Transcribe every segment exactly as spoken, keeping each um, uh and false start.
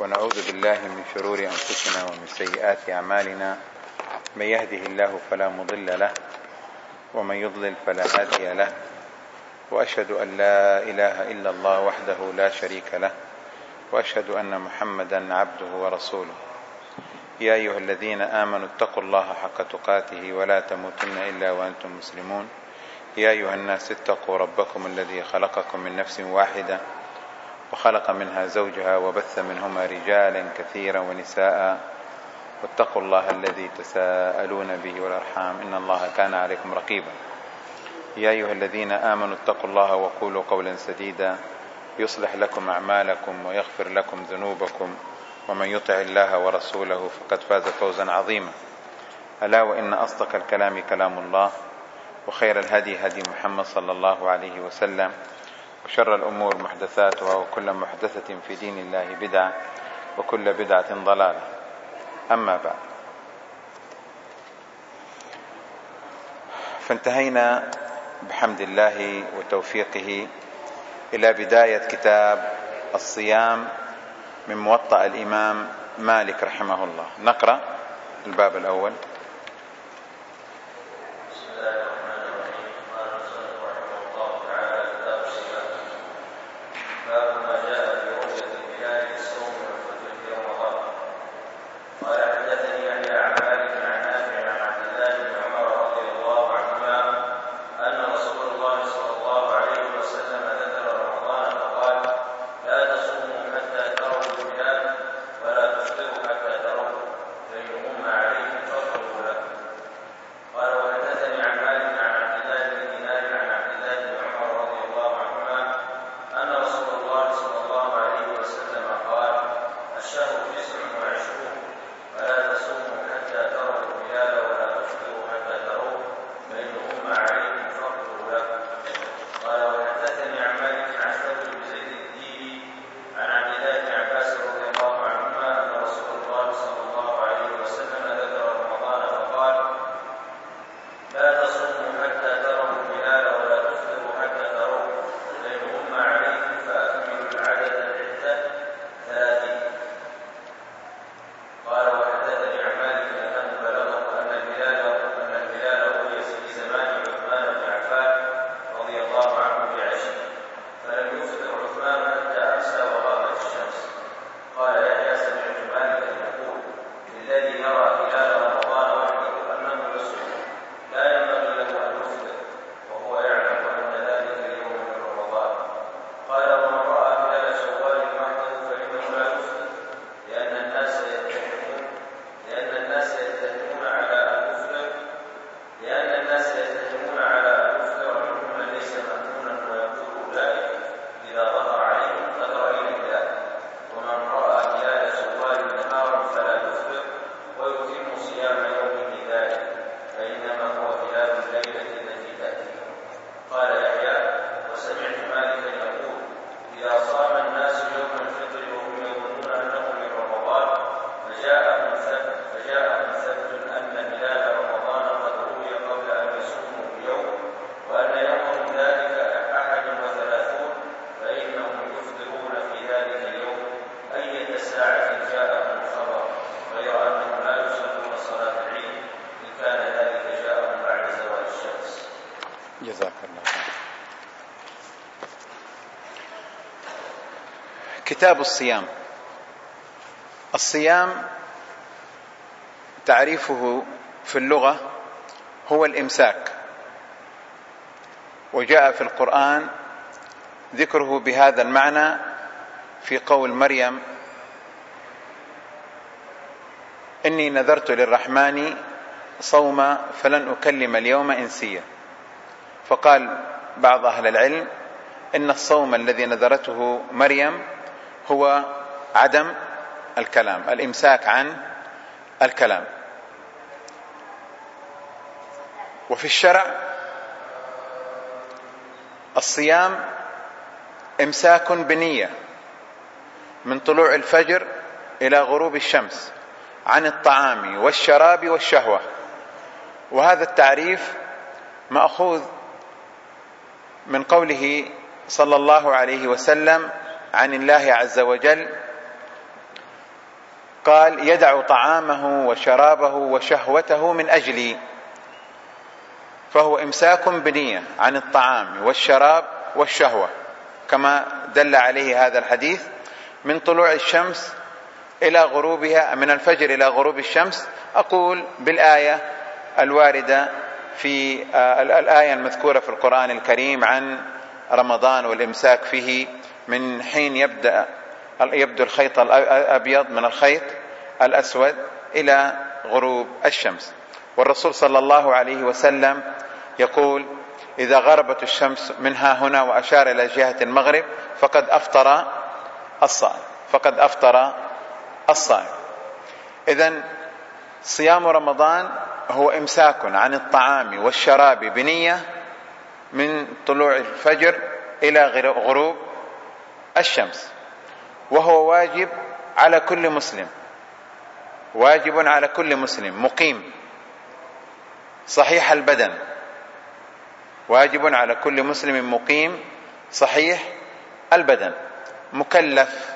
ونعوذ بالله من شرور أنفسنا ومن سيئات أعمالنا، من يهده الله فلا مضل له ومن يضلل فلا هادي له، وأشهد أن لا إله إلا الله وحده لا شريك له، وأشهد أن محمدا عبده ورسوله. يا أيها الذين آمنوا اتقوا الله حق تقاته ولا تموتن إلا وأنتم مسلمون. يا أيها الناس اتقوا ربكم الذي خلقكم من نفس واحدة وخلق منها زوجها وبث منهما رجالا كثيرا ونساء، واتقوا الله الذي تساءلون به والأرحام إن الله كان عليكم رقيبا. يا أيها الذين آمنوا اتقوا الله وقولوا قولا سديدا يصلح لكم أعمالكم ويغفر لكم ذنوبكم، ومن يطع الله ورسوله فقد فاز فوزا عظيما. ألا وإن أصدق الكلام كلام الله، وخير الهدي هدي محمد صلى الله عليه وسلم، وشر الأمور محدثاتها، وكل محدثة في دين الله بدعة، وكل بدعة ضلالة. أما بعد، فانتهينا بحمد الله وتوفيقه إلى بداية كتاب الصيام من موطأ الإمام مالك رحمه الله. نقرأ الباب الأول. كتاب الصيام. الصيام تعريفه في اللغة هو الإمساك، وجاء في القرآن ذكره بهذا المعنى في قول مريم: إني نذرت للرحمن صوما فلن أكلم اليوم إنسيا. فقال بعض أهل العلم إن الصوم الذي نذرته مريم هو عدم الكلام، الإمساك عن الكلام. وفي الشرع الصيام إمساك بنية من طلوع الفجر إلى غروب الشمس عن الطعام والشراب والشهوة، وهذا التعريف مأخوذ من قوله صلى الله عليه وسلم عن الله عز وجل: قال يدع طعامه وشرابه وشهوته من أجلي، فهو إمساك بنية عن الطعام والشراب والشهوة كما دل عليه هذا الحديث، من طلوع الشمس إلى غروبها، من الفجر إلى غروب الشمس. أقول بالآية الواردة في الآية المذكورة في القرآن الكريم عن رمضان والإمساك فيه من حين يبدأ يبدو الخيط الأبيض من الخيط الأسود إلى غروب الشمس. والرسول صلى الله عليه وسلم يقول إذا غربت الشمس منها هنا وأشار إلى جهة المغرب فقد أفطر الصائم فقد أفطر الصائم. إذن صيام رمضان هو إمساك عن الطعام والشراب بنية من طلوع الفجر إلى غروب الشمس، وهو واجب على كل مسلم، واجب على كل مسلم مقيم صحيح البدن، واجب على كل مسلم مقيم صحيح البدن مكلف.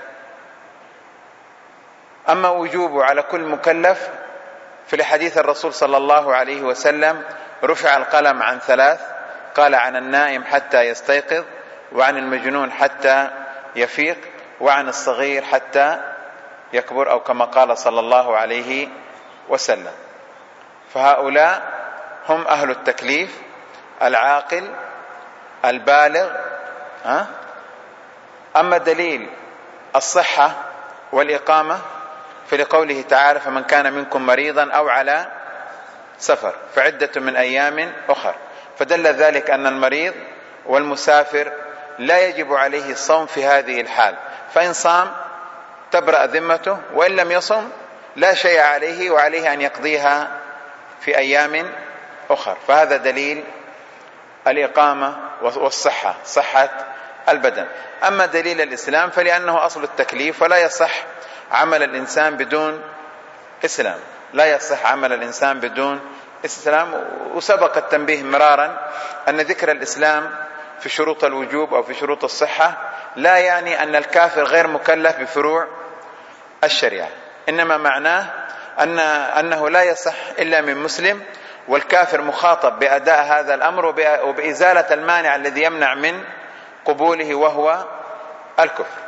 أما وجوبه على كل مكلف في حديث الرسول صلى الله عليه وسلم رفع القلم عن ثلاث، قال عن النائم حتى يستيقظ، وعن المجنون حتى يفيق، وعن الصغير حتى يكبر، أو كما قال صلى الله عليه وسلم. فهؤلاء هم أهل التكليف العاقل البالغ. ها؟ أما دليل الصحة والإقامة فلقوله تعالى فمن كان منكم مريضا أو على سفر فعدة من أيام أخر، فدل ذلك أن المريض والمسافر لا يجب عليه الصوم في هذه الحال، فإن صام تبرأ ذمته، وإن لم يصم لا شيء عليه، وعليه أن يقضيها في أيام أخر. فهذا دليل الإقامة والصحة، صحة البدن. أما دليل الإسلام فلأنه أصل التكليف، ولا يصح عمل الإنسان بدون إسلام، لا يصح عمل الإنسان بدون إسلام. وسبق التنبيه مرارا أن ذكر الإسلام في شروط الوجوب أو في شروط الصحة لا يعني أن الكافر غير مكلف بفروع الشريعة، إنما معناه أن أنه لا يصح إلا من مسلم، والكافر مخاطب بأداء هذا الأمر وبإزالة المانع الذي يمنع من قبوله وهو الكفر.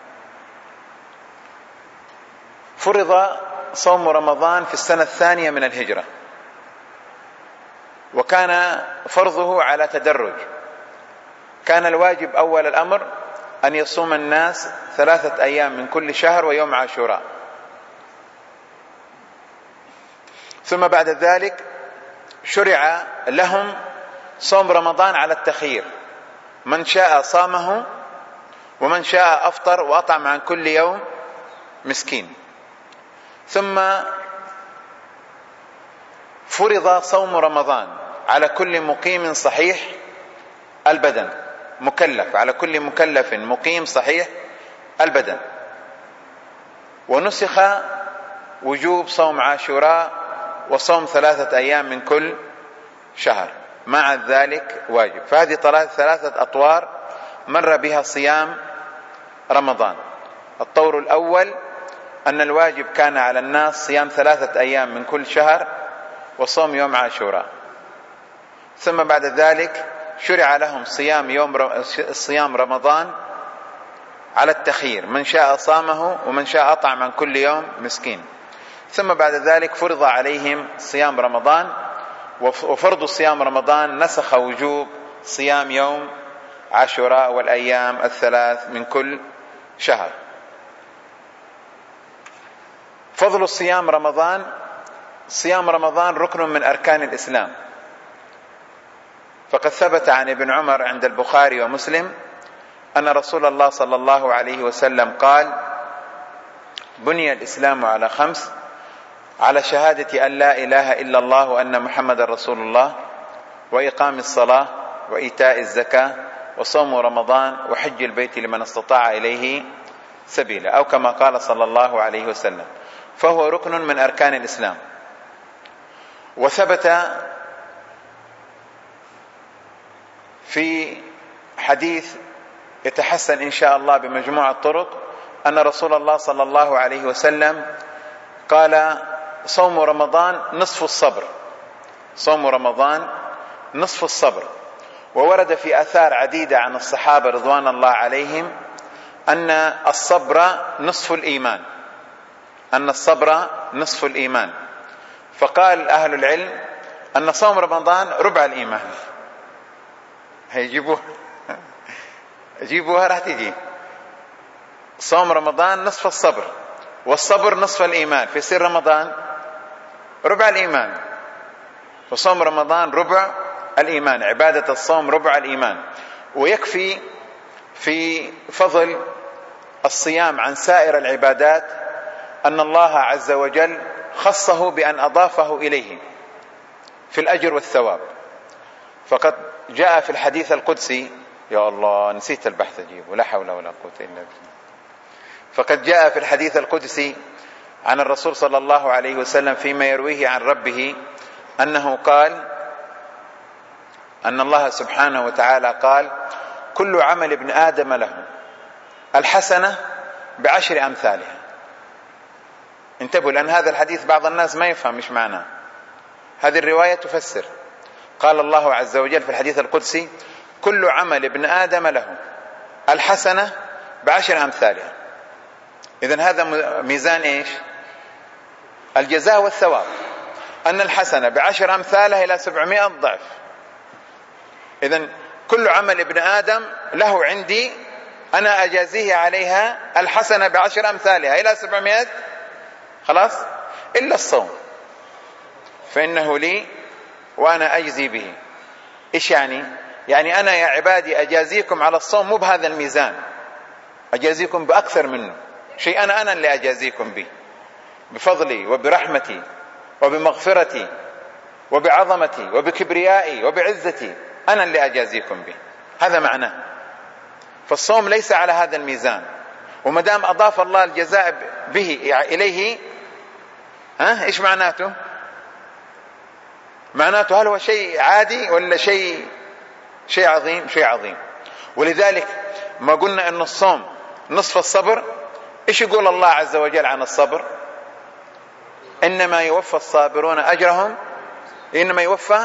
فرض صوم رمضان في السنة الثانية من الهجرة، وكان فرضه على تدرج. كان الواجب أول الأمر أن يصوم الناس ثلاثة أيام من كل شهر ويوم عاشوراء، ثم بعد ذلك شرع لهم صوم رمضان على التخيير، من شاء صامه ومن شاء أفطر وأطعم عن كل يوم مسكين. ثم فرض صوم رمضان على كل مقيم صحيح البدن مكلف، على كل مكلف مقيم صحيح البدن. ونسخ وجوب صوم عاشوراء وصوم ثلاثة أيام من كل شهر مع ذلك واجب. فهذه ثلاثة أطوار مر بها صيام رمضان. الطور الأول أن الواجب كان على الناس صيام ثلاثة أيام من كل شهر وصوم يوم عاشوراء، ثم بعد ذلك شرع لهم صيام يوم صيام رمضان على التخيير، من شاء صامه ومن شاء أطعم عن كل يوم مسكين. ثم بعد ذلك فرض عليهم صيام رمضان، وفرض صيام رمضان نسخ وجوب صيام يوم عاشوراء والأيام الثلاث من كل شهر. فضل صيام رمضان: صيام رمضان ركن من أركان الإسلام، فقد ثبت عن ابن عمر عند البخاري ومسلم أن رسول الله صلى الله عليه وسلم قال: بني الإسلام على خمس، على شهادة أن لا إله إلا الله وأن محمد رسول الله، وإقام الصلاة، وإيتاء الزكاة، وصوم رمضان، وحج البيت لمن استطاع إليه سبيلا، أو كما قال صلى الله عليه وسلم. فهو ركن من أركان الإسلام. وثبت في حديث يتحسن إن شاء الله بمجموعة الطرق أن رسول الله صلى الله عليه وسلم قال صوم رمضان نصف الصبر، صوم رمضان نصف الصبر. وورد في آثار عديدة عن الصحابة رضوان الله عليهم أن الصبر نصف الإيمان، أن الصبر نصف الإيمان. فقال أهل العلم أن صوم رمضان ربع الإيمان. هيجيبوها جيبوها راح تجي. صوم رمضان نصف الصبر، والصبر نصف الإيمان، في سر رمضان ربع الإيمان. فصوم رمضان ربع الإيمان، عبادة الصوم ربع الإيمان. ويكفي في فضل الصيام عن سائر العبادات أن الله عز وجل خصه بأن أضافه إليه في الأجر والثواب. فقد جاء في الحديث القدسي، يا الله نسيت البحث أجيبه، لا حول ولا قوة إلا بالله. فقد جاء في الحديث القدسي عن الرسول صلى الله عليه وسلم فيما يرويه عن ربه أنه قال أن الله سبحانه وتعالى قال: كل عمل ابن آدم له الحسنة بعشر أمثالها. انتبهوا، لأن هذا الحديث بعض الناس ما يفهم مش معناه. هذه الرواية تفسر. قال الله عز وجل في الحديث القدسي: كل عمل ابن آدم له الحسنة بعشر أمثالها. إذن هذا ميزان إيش؟ الجزاء والثواب، أن الحسنة بعشر أمثالها إلى سبعمائة ضعف. إذن كل عمل ابن آدم له عندي أنا أجازيه عليها الحسنة بعشر أمثالها إلى سبعمائة، خلاص، إلا الصوم فإنه لي وأنا أجزي به. إيش يعني؟ يعني أنا يا عبادي أجازيكم على الصوم مو بهذا الميزان، أجازيكم بأكثر منه، شيء أنا أنا اللي أجازيكم به بفضلي وبرحمتي وبمغفرتي وبعظمتي وبكبريائي وبعزتي، أنا اللي أجازيكم به. هذا معناه. فالصوم ليس على هذا الميزان، ومدام أضاف الله الجزاء به إليه، ها إيش معناته؟ معناته هل هو شيء عادي ولا شيء شيء عظيم؟ شيء عظيم. ولذلك ما قلنا أن الصوم نصف الصبر. إيش يقول الله عز وجل عن الصبر؟ إنما يوفى الصابرون أجرهم، إنما يوفى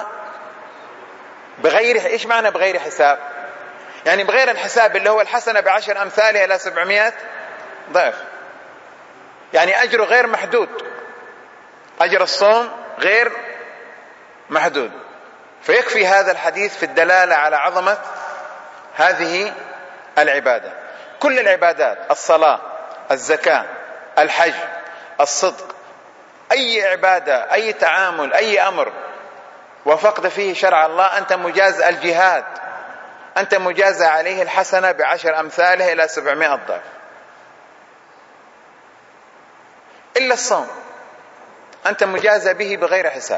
بغير، إيش معنى بغير حساب؟ يعني بغير الحساب اللي هو الحسنة بعشر أمثالها إلى سبعمائة ضعف، يعني أجره غير محدود، أجر الصوم غير محدود. فيكفي هذا الحديث في الدلالة على عظمة هذه العبادة. كل العبادات، الصلاة، الزكاة، الحج، الصدق، أي عبادة، أي تعامل، أي أمر وفقد فيه شرع الله أنت مجاز. الجهاد أنت مجاز عليه الحسنة بعشر أمثالها إلى سبعمائة ضعف، إلا الصوم أنت مجاز به بغير حساب.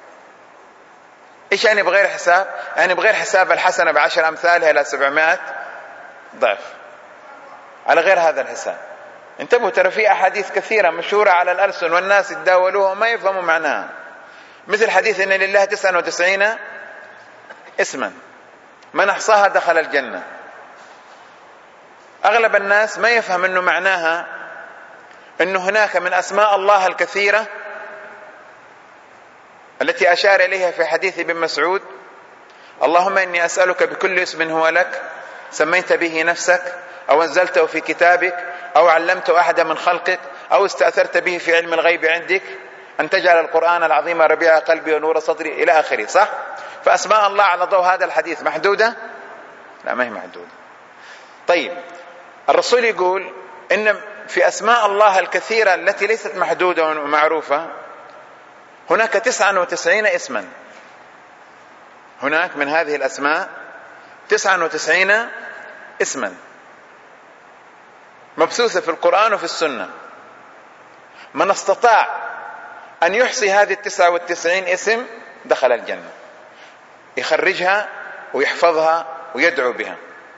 إيش يعني بغير حساب؟ يعني بغير حساب الحسنة بعشر أمثالها إلى سبعمائة ضعف، على غير هذا الحساب. انتبهوا، ترى في أحاديث كثيرة مشهورة على الألسن والناس يتداولوها وما يفهموا معناها، مثل حديث إن لله تسعة وتسعين اسما من أحصاها دخل الجنة. أغلب الناس ما يفهم أنه معناها أنه هناك من أسماء الله الكثيرة التي أشار إليها في حديث ابن مسعود: اللهم إني أسألك بكل اسم هو لك سميت به نفسك أو أنزلته في كتابك أو علمته أحدا من خلقك أو استأثرت به في علم الغيب عندك أن تجعل القرآن العظيم ربيع قلبي ونور صدري إلى آخره. صح؟ فأسماء الله على ضوء هذا الحديث محدودة؟ لا، ما هي محدودة. طيب، الرسول يقول إن في أسماء الله الكثيرة التي ليست محدودة ومعروفة هناك تسعة وتسعين اسما. هناك من هذه الأسماء تسعة وتسعين اسما مبثوثة في القرآن وفي السنة. من استطاع أن يحصي هذه التسعة والتسعين اسم دخل الجنة، يخرجها ويحفظها ويدعو بها.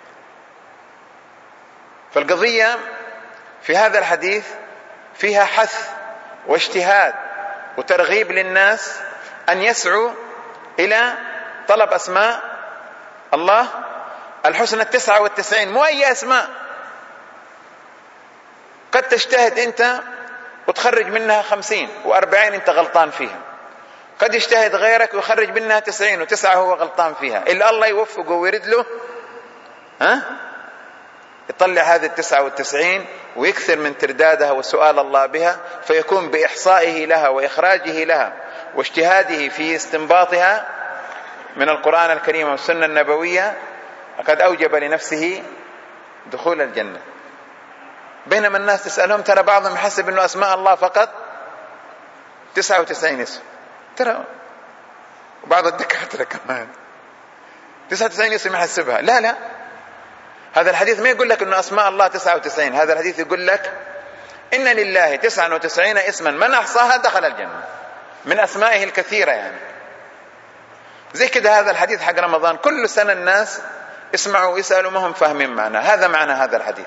فالقضية في هذا الحديث فيها حث واجتهاد وترغيب للناس أن يسعوا إلى طلب أسماء الله الحسنى التسعة والتسعين، مو أي أسماء. قد تجتهد أنت وتخرج منها خمسين وأربعين أنت غلطان فيها. قد يجتهد غيرك ويخرج منها تسعين وتسعة هو غلطان فيها، إلا الله يوفقه ويرد له ها يطلع هذه التسعة والتسعين ويكثر من تردادها وسؤال الله بها، فيكون بإحصائه لها وإخراجه لها واجتهاده في استنباطها من القرآن الكريم والسنة النبوية قد أوجب لنفسه دخول الجنة. بينما الناس تسألهم ترى بعضهم يحسب أنه أسماء الله فقط تسعة وتسعين اسم، ترى وبعض الدكاترة كمان تسعة وتسعين اسم يحسبها. لا لا، هذا الحديث ما يقول لك أنه أسماء الله تسعة وتسعين، هذا الحديث يقول لك إن لله تسعة وتسعين اسما من أحصاها دخل الجنة، من أسمائه الكثيرة يعني. زي كده هذا الحديث حق رمضان كل سنة الناس اسمعوا ويسألوا ما هم فاهمين معنى هذا معنى هذا الحديث،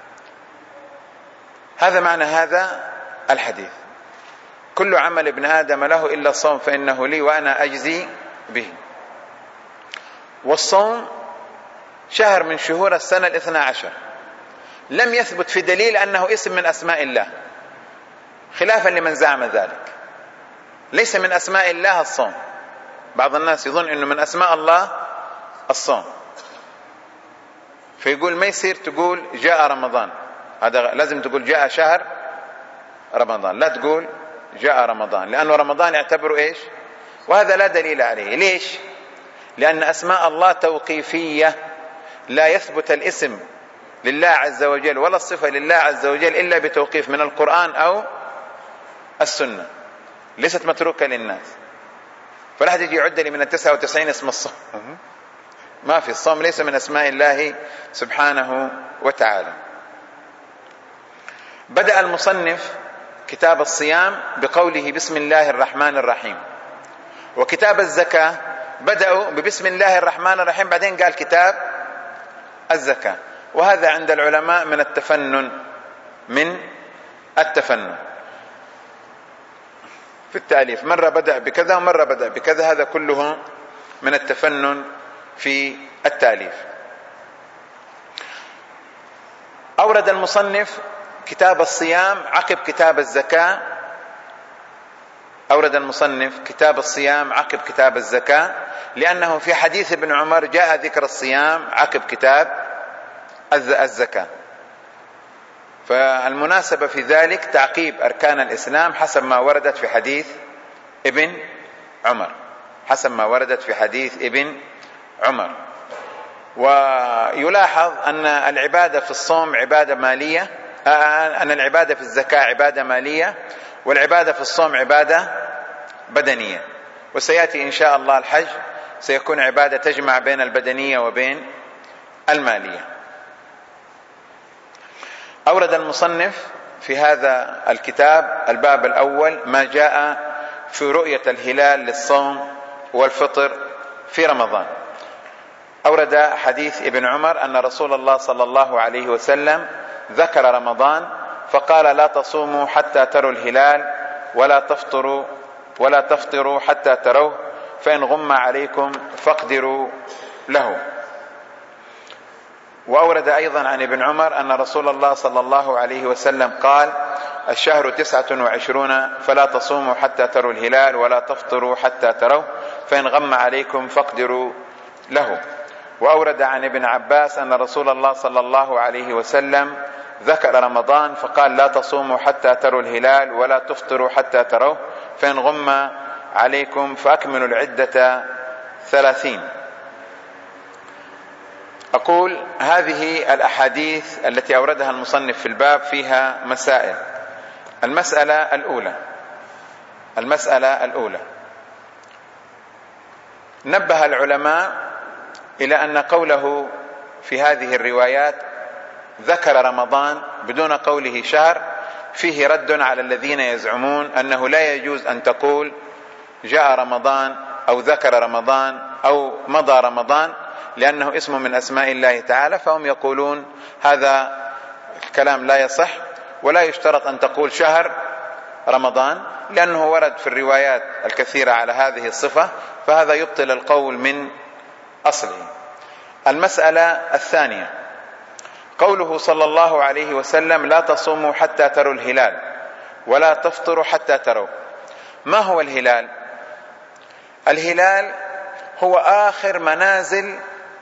هذا معنى هذا الحديث. كل عمل ابن آدم له إلا الصوم فإنه لي وأنا أجزي به. والصوم شهر من شهور السنة الاثنى عشر، لم يثبت في دليل أنه اسم من أسماء الله، خلافا لمن زعم ذلك. ليس من أسماء الله الصوم، بعض الناس يظن أنه من أسماء الله الصوم، فيقول ما يصير تقول جاء رمضان، هذا لازم تقول جاء شهر رمضان، لا تقول جاء رمضان، لأنه رمضان يعتبره إيش؟ وهذا لا دليل عليه. ليش؟ لأن أسماء الله توقيفية، لا يثبت الاسم لله عز وجل ولا الصفة لله عز وجل إلا بتوقيف من القرآن أو السنة، ليست متروكة للناس. فلا حد يجي يعد لي من التسعة وتسعين اسم الصوم، ما في. الصوم ليس من أسماء الله سبحانه وتعالى. بدأ المصنف كتاب الصيام بقوله بسم الله الرحمن الرحيم، وكتاب الزكاة بدأوا ببسم الله الرحمن الرحيم، بعدين قال كتاب الزكاة. وهذا عند العلماء من التفنن من التفنن في التأليف، مرة بدأ بكذا ومرة بدأ بكذا، هذا كله من التفنن في التأليف. أورد المصنف كتاب الصيام عقب كتاب الزكاة، أورد المصنف كتاب الصيام عقب كتاب الزكاة لأنه في حديث ابن عمر جاء ذكر الصيام عقب كتاب الزكاة. فالمناسبة في ذلك تعقيب أركان الإسلام حسب ما وردت في حديث ابن عمر، حسب ما وردت في حديث ابن عمر. ويلاحظ أن العبادة في الصوم عبادة مالية، أن العبادة في الزكاة عبادة مالية، والعبادة في الصوم عبادة بدنية. وسيأتي إن شاء الله الحج سيكون عبادة تجمع بين البدنية وبين المالية. أورد المصنف في هذا الكتاب الباب الأول ما جاء في رؤية الهلال للصوم والفطر في رمضان. أورد حديث ابن عمر أن رسول الله صلى الله عليه وسلم ذكر رمضان فقال لا تصوموا حتى تروا الهلال ولا تفطروا ولا تفطروا حتى تروه فإن غم عليكم فاقدروا له. وأورد أيضا عن ابن عمر أن رسول الله صلى الله عليه وسلم قال الشهر تسعة وعشرون فلا تصوموا حتى تروا الهلال ولا تفطروا حتى تروه فإن غم عليكم فاقدروا له. وأورد عن ابن عباس أن رسول الله صلى الله عليه وسلم ذكر رمضان فقال لا تصوموا حتى تروا الهلال ولا تفطروا حتى تروه فإن غم عليكم فأكملوا العدة ثلاثين. أقول هذه الأحاديث التي أوردها المصنف في الباب فيها مسائل. المسألة الأولى المسألة الأولى نبه العلماء إلى أن قوله في هذه الروايات ذكر رمضان بدون قوله شهر فيه رد على الذين يزعمون أنه لا يجوز أن تقول جاء رمضان أو ذكر رمضان أو مضى رمضان لأنه اسم من أسماء الله تعالى، فهم يقولون هذا الكلام لا يصح ولا يشترط أن تقول شهر رمضان لأنه ورد في الروايات الكثيرة على هذه الصفة، فهذا يبطل القول من أصله. المسألة الثانية قوله صلى الله عليه وسلم لا تصوموا حتى تروا الهلال ولا تفطروا حتى تروا. ما هو الهلال؟ الهلال هو آخر منازل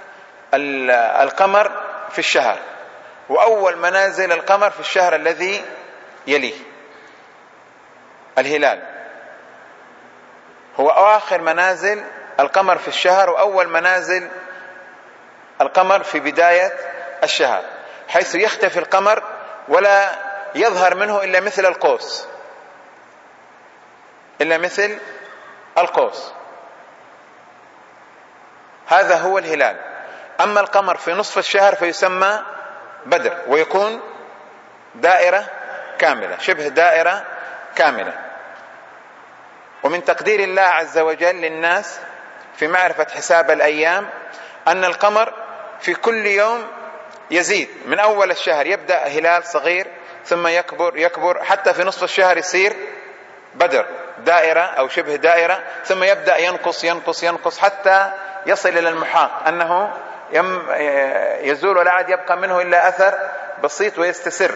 القمر في الشهر، وأول منازل القمر في الشهر الذي يليه. الهلال هو آخر منازل القمر في الشهر وأول منازل القمر في بداية الشهر، حيث يختفي القمر ولا يظهر منه إلا مثل القوس، إلا مثل القوس. هذا هو الهلال. أما القمر في نصف الشهر فيسمى بدر، ويكون دائرة كاملة، شبه دائرة كاملة. ومن تقدير الله عز وجل للناس في معرفة حساب الأيام أن القمر في كل يوم يزيد. من أول الشهر يبدأ هلال صغير ثم يكبر يكبر حتى في نصف الشهر يصير بدر، دائرة أو شبه دائرة، ثم يبدأ ينقص ينقص ينقص حتى يصل إلى المحاق، أنه يزول ولا عاد يبقى منه إلا أثر بسيط، ويستسر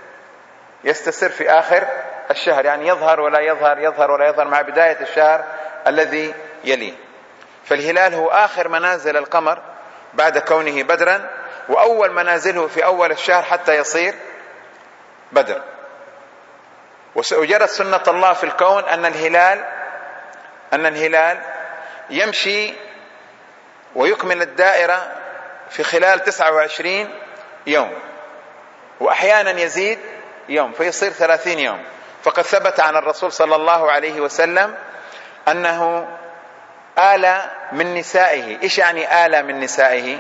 يستسر في آخر الشهر، يعني يظهر ولا يظهر يظهر ولا يظهر مع بداية الشهر الذي يليه. فالهلال هو آخر منازل القمر بعد كونه بدرا، وأول منازله في أول الشهر حتى يصير بدر. وجرت سنة الله في الكون أن الهلال أن الهلال يمشي ويكمل الدائرة في خلال تسعة وعشرين يوم، وأحيانا يزيد يوم فيصير ثلاثين يوم. فقد ثبت عن الرسول صلى الله عليه وسلم أنه آل من نسائه. إيش يعني آل من نسائه؟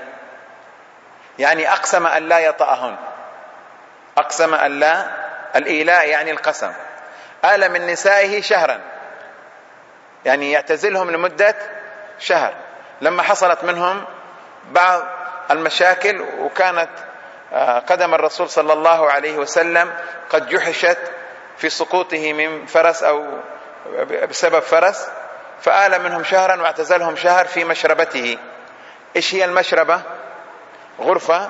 يعني أقسم أن لا يطأهن، أقسم أن لا، الإيلاء يعني القسم. آل من نسائه شهرا، يعني يعتزلهم لمدة شهر. لما حصلت منهم بعض المشاكل وكانت قدم الرسول صلى الله عليه وسلم قد جحشت في سقوطه من فرس أو بسبب فرس، فآل منهم شهرا واعتزلهم شهر في مشربته. إيش هي المشربة؟ غرفة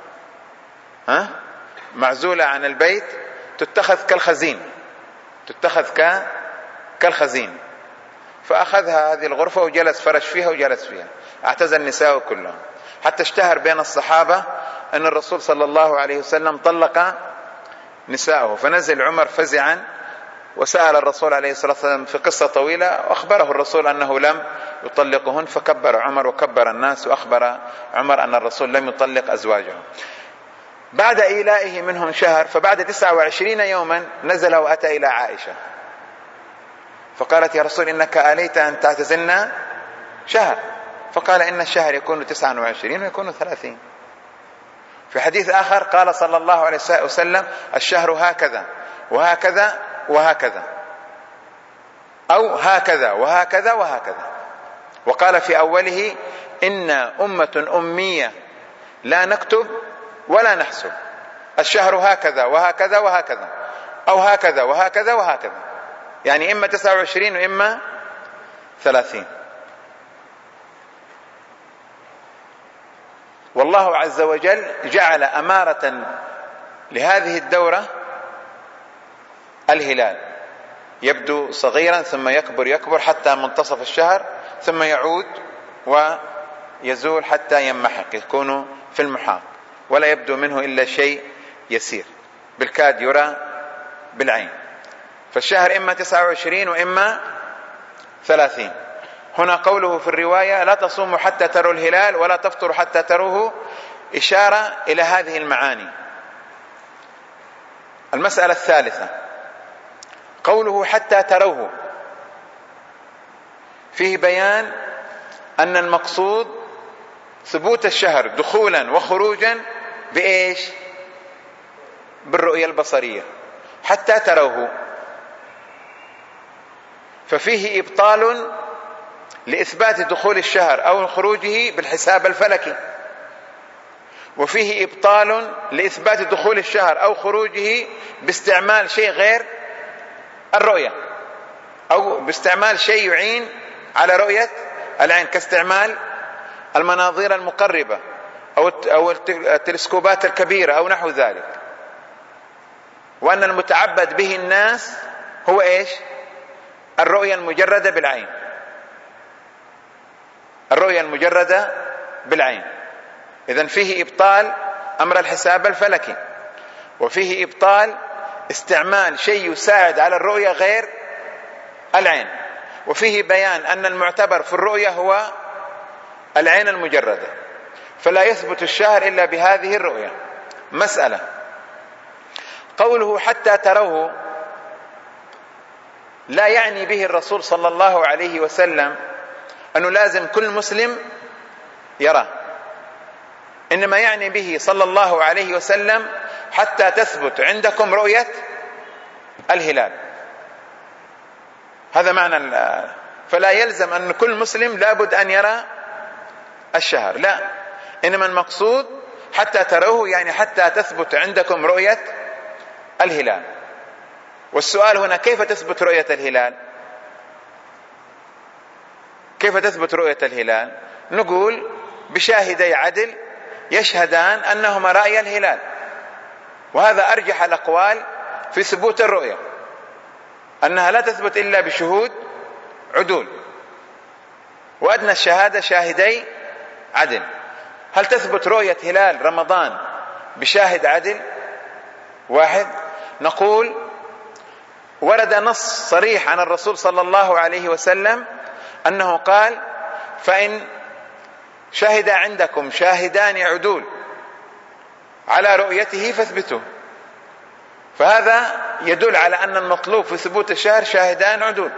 ها معزولة عن البيت، تتخذ كالخزين، تتخذ ك كالخزين. فأخذها هذه الغرفة وجلس فرش فيها وجلس فيها، اعتزل النساء كلهم. حتى اشتهر بين الصحابة أن الرسول صلى الله عليه وسلم طلق نساءه، فنزل عمر فزعا وسأل الرسول عليه الصلاة والسلام في قصة طويلة، وأخبره الرسول أنه لم يطلقهن، فكبر عمر وكبر الناس، وأخبر عمر أن الرسول لم يطلق أزواجه. بعد إيلائه منهم شهر، فبعد تسعة وعشرين يوما نزل وأتى إلى عائشة فقالت: يا رسول إنك آليت أن تعتزلنا شهر. فقال: إن الشهر يكون تسعة وعشرين ويكون ثلاثين. في حديث آخر قال صلى الله عليه وسلم: الشهر هكذا وهكذا وهكذا، أو هكذا وهكذا وهكذا. وقال في أوله: إن أمة أمية لا نكتب ولا نحسب، الشهر هكذا وهكذا وهكذا، أو هكذا وهكذا وهكذا، يعني إما تسعة وعشرين وإما ثلاثين. والله عز وجل جعل أمارة لهذه الدورة الهلال، يبدو صغيرا ثم يكبر يكبر حتى منتصف الشهر، ثم يعود ويزول حتى ينمحق، يكون في المحاق ولا يبدو منه إلا شيء يسير بالكاد يرى بالعين. فالشهر إما تسعة وعشرين وإما ثلاثين. هنا قوله في الرواية: لا تصوموا حتى تروا الهلال ولا تفطروا حتى تروه، إشارة إلى هذه المعاني. المسألة الثالثة قوله حتى تروه، فيه بيان أن المقصود ثبوت الشهر دخولا وخروجا بإيش؟ بالرؤية البصرية. حتى تروه، ففيه إبطال لإثبات دخول الشهر أو خروجه بالحساب الفلكي، وفيه إبطال لإثبات دخول الشهر أو خروجه باستعمال شيء غير الرؤية، أو باستعمال شيء يعين على رؤية العين، كاستعمال المناظير المقربة أو التلسكوبات الكبيرة أو نحو ذلك. وأن المتعبد به الناس هو إيش؟ الرؤية المجردة بالعين، الرؤية المجردة بالعين. إذن فيه إبطال أمر الحساب الفلكي، وفيه إبطال استعمال شيء يساعد على الرؤية غير العين، وفيه بيان أن المعتبر في الرؤية هو العين المجردة، فلا يثبت الشهر إلا بهذه الرؤية. مسألة قوله حتى تروه لا يعني به الرسول صلى الله عليه وسلم أنه لازم كل مسلم يرى، إنما يعني به صلى الله عليه وسلم حتى تثبت عندكم رؤية الهلال. هذا معنى، فلا يلزم أن كل مسلم لابد أن يرى الشهر، لا، إنما المقصود حتى تروه يعني حتى تثبت عندكم رؤية الهلال. والسؤال هنا كيف تثبت رؤية الهلال؟ كيف تثبت رؤية الهلال؟ نقول بشاهدي عدل يشهدان أنهما رأي الهلال، وهذا أرجح الأقوال في ثبوت الرؤية، أنها لا تثبت إلا بشهود عدول، وأدنى الشهادة شاهدي عدل. هل تثبت رؤية هلال رمضان بشاهد عدل واحد؟ نقول ورد نص صريح عن الرسول صلى الله عليه وسلم أنه قال فإن شهد عندكم شاهدان عدول على رؤيته فاثبتوه. فهذا يدل على أن المطلوب في ثبوت الشهر شاهدان عدول.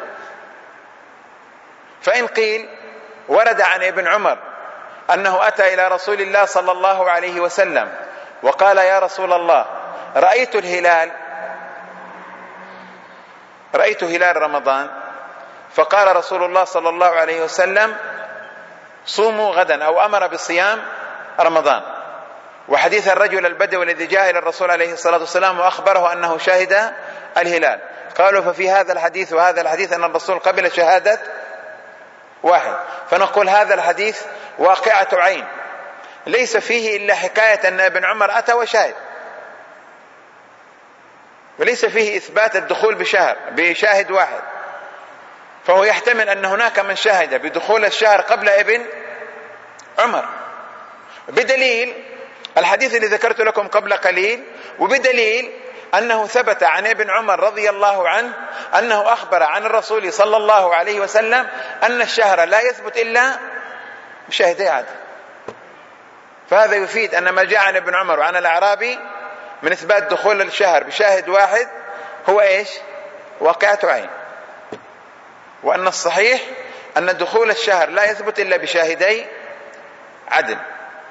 فإن قيل ورد عن ابن عمر أنه أتى إلى رسول الله صلى الله عليه وسلم وقال يا رسول الله رأيت الهلال، رأيت هلال رمضان، فقال رسول الله صلى الله عليه وسلم صوموا غدا، أو أمر بصيام رمضان. وحديث الرجل البدوي الذي جاء إلى الرسول عليه الصلاة والسلام وأخبره أنه شهد الهلال، قالوا ففي هذا الحديث وهذا الحديث أن الرسول قبل شهادة واحد. فنقول هذا الحديث واقعة عين، ليس فيه إلا حكاية أن ابن عمر أتى وشاهد، وليس فيه إثبات الدخول بشهر بشاهد واحد. فهو يحتمل أن هناك من شهد بدخول الشهر قبل ابن عمر، بدليل الحديث الذي ذكرت لكم قبل قليل، وبدليل أنه ثبت عن ابن عمر رضي الله عنه أنه أخبر عن الرسول صلى الله عليه وسلم أن الشهر لا يثبت إلا بشاهدي عدل. فهذا يفيد أن ما جاء عن ابن عمر وعن الأعرابي من إثبات دخول الشهر بشاهد واحد هو إيش؟ واقعة عين. وأن الصحيح أن دخول الشهر لا يثبت إلا بشاهدي عدل،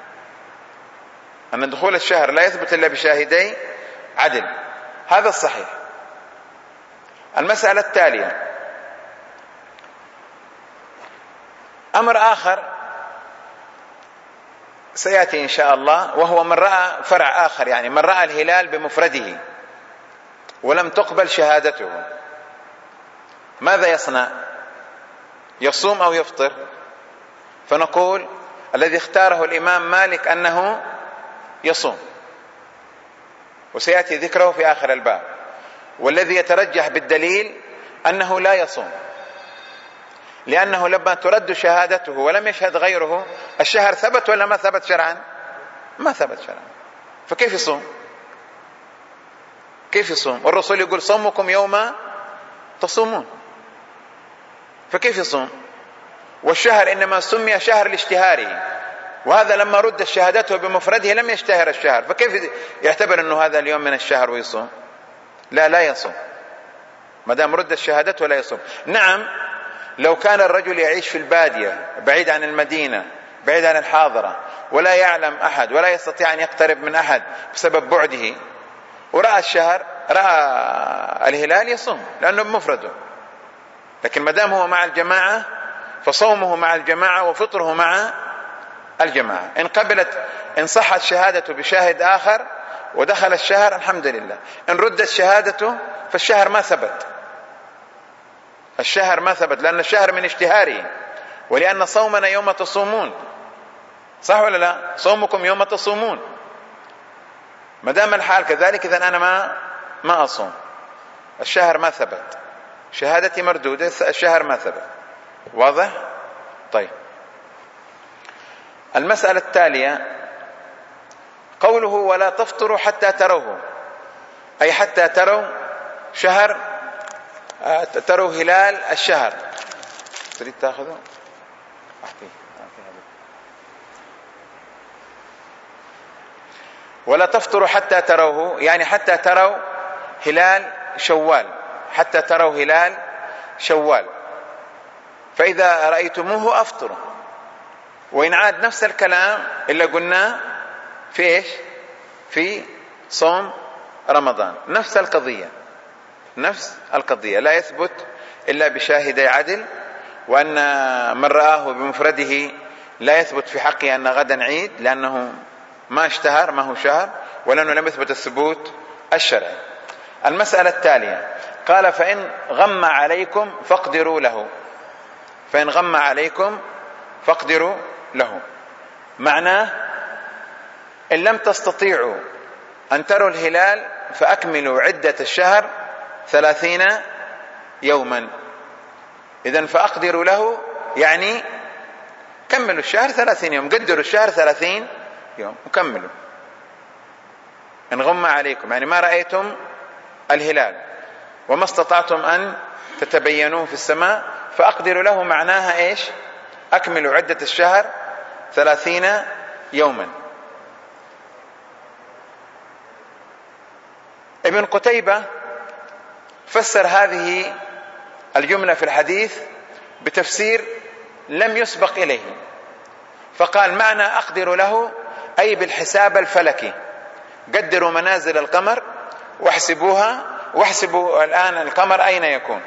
أن دخول الشهر لا يثبت إلا بشاهدي عدل، هذا الصحيح. المسألة التالية أمر آخر سيأتي إن شاء الله، وهو من رأى فرع آخر، يعني من رأى الهلال بمفرده ولم تقبل شهادته، ماذا يصنع؟ يصوم أو يفطر؟ فنقول الذي اختاره الإمام مالك أنه يصوم، وسيأتي ذكره في آخر الباب. والذي يترجح بالدليل أنه لا يصوم، لأنه لما ترد شهادته ولم يشهد غيره الشهر ثبت ولا ما ثبت شرعا؟ ما ثبت شرعا، فكيف يصوم؟ كيف يصوم؟ والرسول يقول صومكم يوم تصومون، فكيف يصوم؟ والشهر إنما سمي شهر لاشتهاره، وهذا لما رد شهادته بمفرده لم يشتهر الشهر، فكيف يعتبر أنه هذا اليوم من الشهر ويصوم؟ لا لا يصوم ما دام رد شهادته ولا يصوم. نعم لو كان الرجل يعيش في البادية بعيد عن المدينة بعيد عن الحاضرة ولا يعلم أحد ولا يستطيع أن يقترب من أحد بسبب بعده ورأى الشهر رأى الهلال يصوم لأنه بمفرده، لكن ما دام هو مع الجماعة فصومه مع الجماعة وفطره مع الجماعة. إن قبلت إن صحت شهادته بشاهد آخر ودخل الشهر الحمد لله، إن ردت شهادته فالشهر ما ثبت، الشهر ما ثبت لأن الشهر من اشتهاره، ولأن صومنا يوم تصومون، صح ولا لا؟ صومكم يوم تصومون، ما دام الحال كذلك إذن أنا ما ما أصوم، الشهر ما ثبت، شهادتي مردودة، الشهر ما ثبت. واضح؟ طيب، المسألة التالية قوله ولا تفطروا حتى تروه، أي حتى تروا شهر، تروا هلال الشهر. تريد تأخذه؟ ولا تفطروا حتى تروه، يعني حتى تروا هلال شوال، حتى تروا هلال شوال، فإذا رأيتموه أفطروا. وإن عاد نفس الكلام اللي قلناه في إيش؟ في صوم رمضان، نفس القضية، نفس القضية، لا يثبت إلا بشاهدي عدل، وأن من رآه بمفرده لا يثبت في حقه أن غدا عيد، لأنه ما اشتهر، ما هو شهر، ولأنه لم يثبت الثبوت الشرعي. المسألة التالية قال فإن غم عليكم فاقدروا له، فإن غم عليكم فاقدروا له، معناه إن لم تستطيعوا أن تروا الهلال فأكملوا عدة الشهر ثلاثين يوما. إذن فأقدروا له يعني كملوا الشهر ثلاثين يوم، قدروا الشهر ثلاثين يوم وكملوا. إن غم عليكم يعني ما رأيتم الهلال وما استطعتم أن تتبينوه في السماء، فأقدروا له معناها إيش؟ أكملوا عدة الشهر ثلاثين يوما. ابن قتيبة فسر هذه الجملة في الحديث بتفسير لم يسبق إليه، فقال معنى أقدر له أي بالحساب الفلكي، قدروا منازل القمر واحسبوها، واحسبوا الآن القمر أين يكون.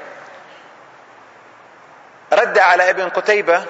رد على ابن قتيبة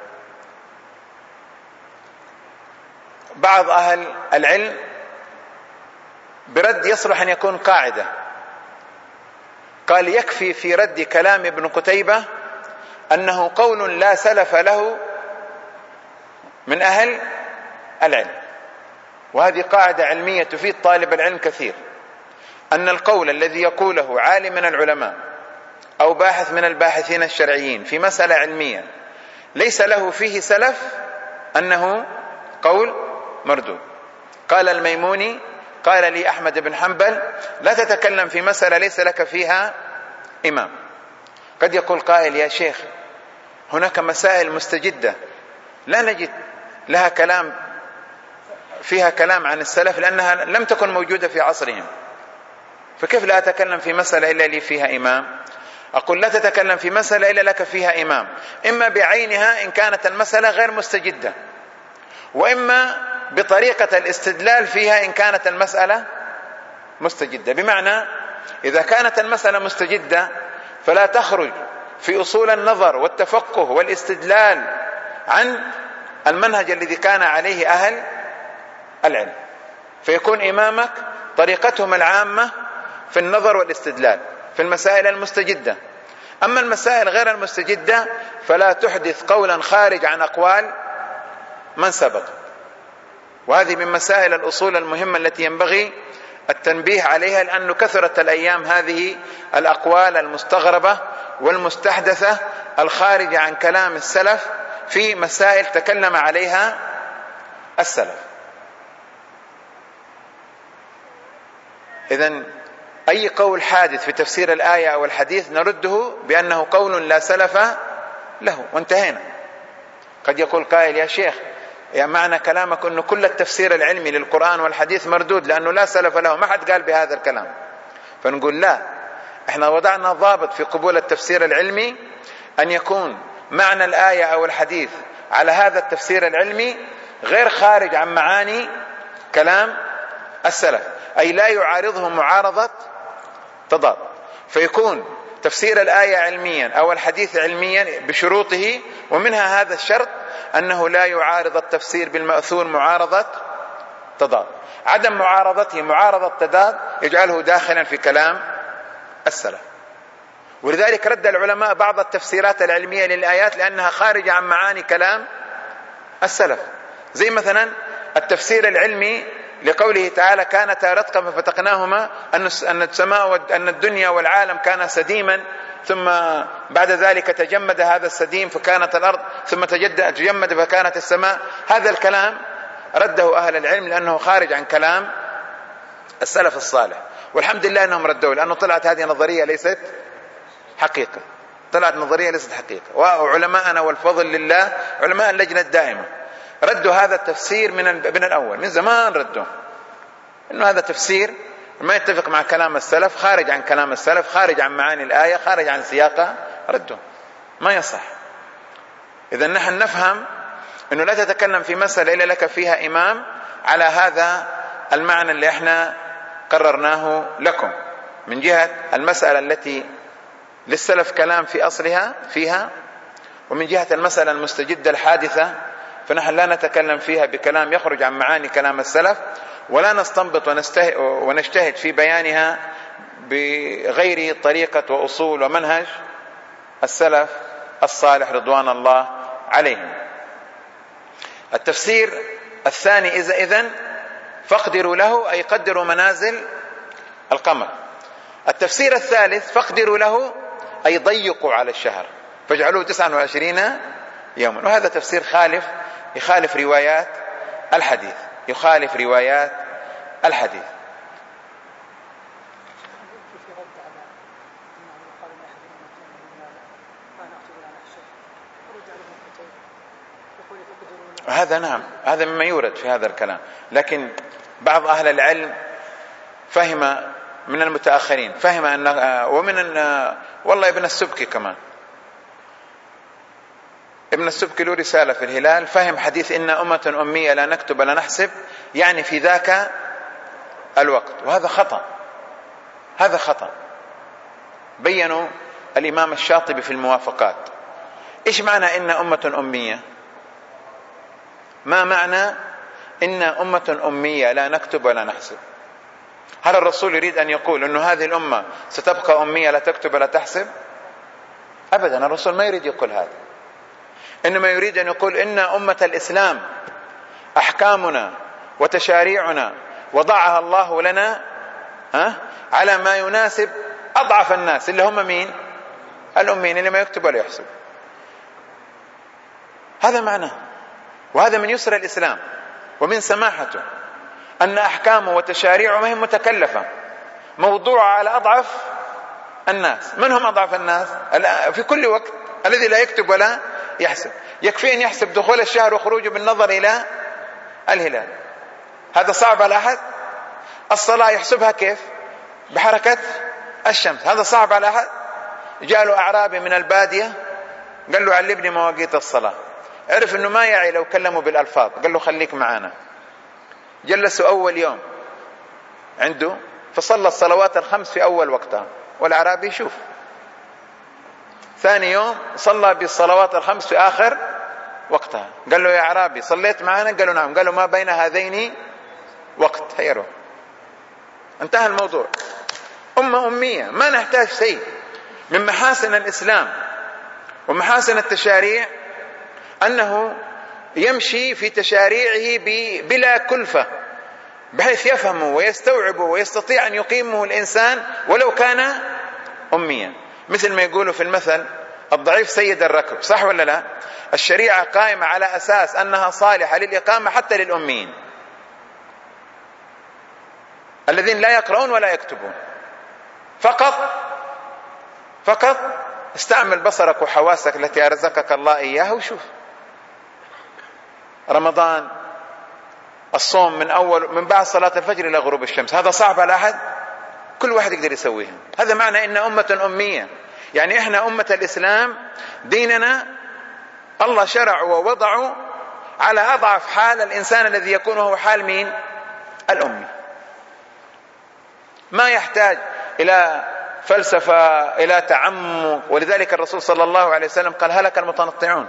بعض أهل العلم برد يصلح أن يكون قاعدة، قال يكفي في رد كلام ابن قتيبة أنه قول لا سلف له من أهل العلم، وهذه قاعدة علمية تفيد طالب العلم كثير، أن القول الذي يقوله عالم من العلماء أو باحث من الباحثين الشرعيين في مسألة علمية ليس له فيه سلف أنه قول مردود. قال الميموني قال لي أحمد بن حنبل لا تتكلم في مسألة ليس لك فيها إمام. قد يقول قائل يا شيخ هناك مسائل مستجدة لا نجد لها كلام، فيها كلام عن السلف لأنها لم تكن موجودة في عصرهم، فكيف لا أتكلم في مسألة إلا لي فيها إمام؟ أقول لا تتكلم في مسألة إلا لك فيها إمام، إما بعينها إن كانت المسألة غير مستجدة، وإما بطريقة الاستدلال فيها إن كانت المسألة مستجدة. بمعنى إذا كانت المسألة مستجدة فلا تخرج في أصول النظر والتفقه والاستدلال عن المنهج الذي كان عليه أهل العلم، فيكون إمامك طريقتهم العامة في النظر والاستدلال في المسائل المستجدة. أما المسائل غير المستجدة فلا تحدث قولا خارج عن أقوال من سبق. وهذه من مسائل الأصول المهمة التي ينبغي التنبيه عليها، لأن كثرت الأيام هذه الأقوال المستغربة والمستحدثة الخارجة عن كلام السلف في مسائل تكلم عليها السلف. إذن أي قول حادث في تفسير الآية أو الحديث نرده بأنه قول لا سلف له وانتهينا. قد يقول قائل يا شيخ يا معنى كلامك أنه كل التفسير العلمي للقرآن والحديث مردود لأنه لا سلف له، ما حد قال بهذا الكلام. فنقول لا، احنا وضعنا ضابط في قبول التفسير العلمي أن يكون معنى الآية أو الحديث على هذا التفسير العلمي غير خارج عن معاني كلام السلف، أي لا يعارضه معارضة تضاد، فيكون تفسير الآية علميا أو الحديث علميا بشروطه، ومنها هذا الشرط أنه لا يعارض التفسير بالمأثور معارضة تضاد. عدم معارضته معارضة تضاد يجعله داخلا في كلام السلف. ولذلك رد العلماء بعض التفسيرات العلمية للآيات لأنها خارجة عن معاني كلام السلف، زي مثلا التفسير العلمي لقوله تعالى كانتا رتقا ففتقناهما، أن السماء أن الدنيا والعالم كان سديما، ثم بعد ذلك تجمد هذا السديم فكانت الأرض، ثم تجمد فكانت السماء. هذا الكلام رده أهل العلم لأنه خارج عن كلام السلف الصالح، والحمد لله أنهم ردوه، لأنه طلعت هذه نظرية ليست حقيقة، طلعت نظرية ليست حقيقة. وعلماءنا والفضل لله علماء اللجنة الدائمة ردوا هذا التفسير من من الأول، من زمان ردوا إنه هذا تفسير ما يتفق مع كلام السلف، خارج عن كلام السلف، خارج عن معاني الآية، خارج عن سياقها، ردوا ما يصح. إذا نحن نفهم إنه لا تتكلم في مسألة إلا لك فيها إمام على هذا المعنى اللي احنا قررناه لكم، من جهة المسألة التي للسلف كلام في أصلها فيها، ومن جهة المسألة المستجدة الحادثة فنحن لا نتكلم فيها بكلام يخرج عن معاني كلام السلف، ولا نستنبط ونجتهد في بيانها بغير طريقة وأصول ومنهج السلف الصالح رضوان الله عليهم. التفسير الثاني إذا إذن فاقدروا له أي قدروا منازل القمر. التفسير الثالث فاقدروا له أي ضيقوا على الشهر فاجعلوه تسعة وعشرين يوما، وهذا تفسير خالف يخالف روايات الحديث، يخالف روايات الحديث. هذا نعم، هذا مما يورد في هذا الكلام، لكن بعض أهل العلم فهم من المتأخرين، فهم أن ومن أن والله ابن السبكي كمان، ابن السبكي له رسالة في الهلال، فهم حديث إن أمة أمية لا نكتب لا نحسب يعني في ذاك الوقت، وهذا خطأ، هذا خطأ. بينوا الإمام الشاطبي في الموافقات إيش معنى إن أمة أمية، ما معنى إن أمة أمية لا نكتب ولا نحسب؟ هل الرسول يريد أن يقول أن هذه الأمة ستبقى أمية لا تكتب ولا تحسب؟ أبدا، الرسول ما يريد يقول هذا، إنما يريد أن يقول إن أمة الإسلام أحكامنا وتشاريعنا وضعها الله لنا ها على ما يناسب أضعف الناس اللي هم مين؟ الأمين اللي ما يكتب ولا يحسب. هذا معناه، وهذا من يسر الإسلام ومن سماحته أن أحكامه وتشاريعه ما هي متكلفة، موضوعة على أضعف الناس. من هم أضعف الناس؟ في كل وقت الذي لا يكتب ولا يحسب. يكفي أن يحسب دخول الشهر وخروجه بالنظر إلى الهلال، هذا صعب على أحد؟ الصلاة يحسبها كيف؟ بحركة الشمس، هذا صعب على أحد؟ جاء له أعرابي من البادية قال له علمني مواقيت الصلاة، عرف أنه ما يعي لو كلمه بالألفاظ، قال له خليك معنا. جلسوا أول يوم عنده فصلى الصلوات الخمس في أول وقتها والأعرابي يشوف. ثاني يوم صلى بالصلوات الخمس في آخر وقتها، قال له يا أعرابي صليت معنا؟ قال له نعم. قال له ما بين هذين وقت، هيرو انتهى الموضوع. أمة أمية ما نحتاج شيء. من محاسن الإسلام ومحاسن التشاريع أنه يمشي في تشاريعه بلا كلفة، بحيث يفهمه ويستوعبه ويستطيع أن يقيمه الإنسان ولو كان أميا. مثل ما يقولوا في المثل الضعيف سيد الركب، صح ولا لا؟ الشريعة قائمة على أساس أنها صالحة للإقامة حتى للأميين الذين لا يقرؤون ولا يكتبون. فقط فقط استعمل بصرك وحواسك التي أرزقك الله إياها وشوف. رمضان الصوم من أول من بعد صلاة الفجر إلى غروب الشمس، هذا صعب على أحد؟ كل واحد يقدر يسويها. هذا معنى إن أمة أمية، يعني إحنا أمة الإسلام ديننا الله شرع ووضعه على أضعف حال الإنسان الذي يكون هو حال مين؟ الأمي. ما يحتاج إلى فلسفة إلى تعمق، ولذلك الرسول صلى الله عليه وسلم قال هلك المتنطعون،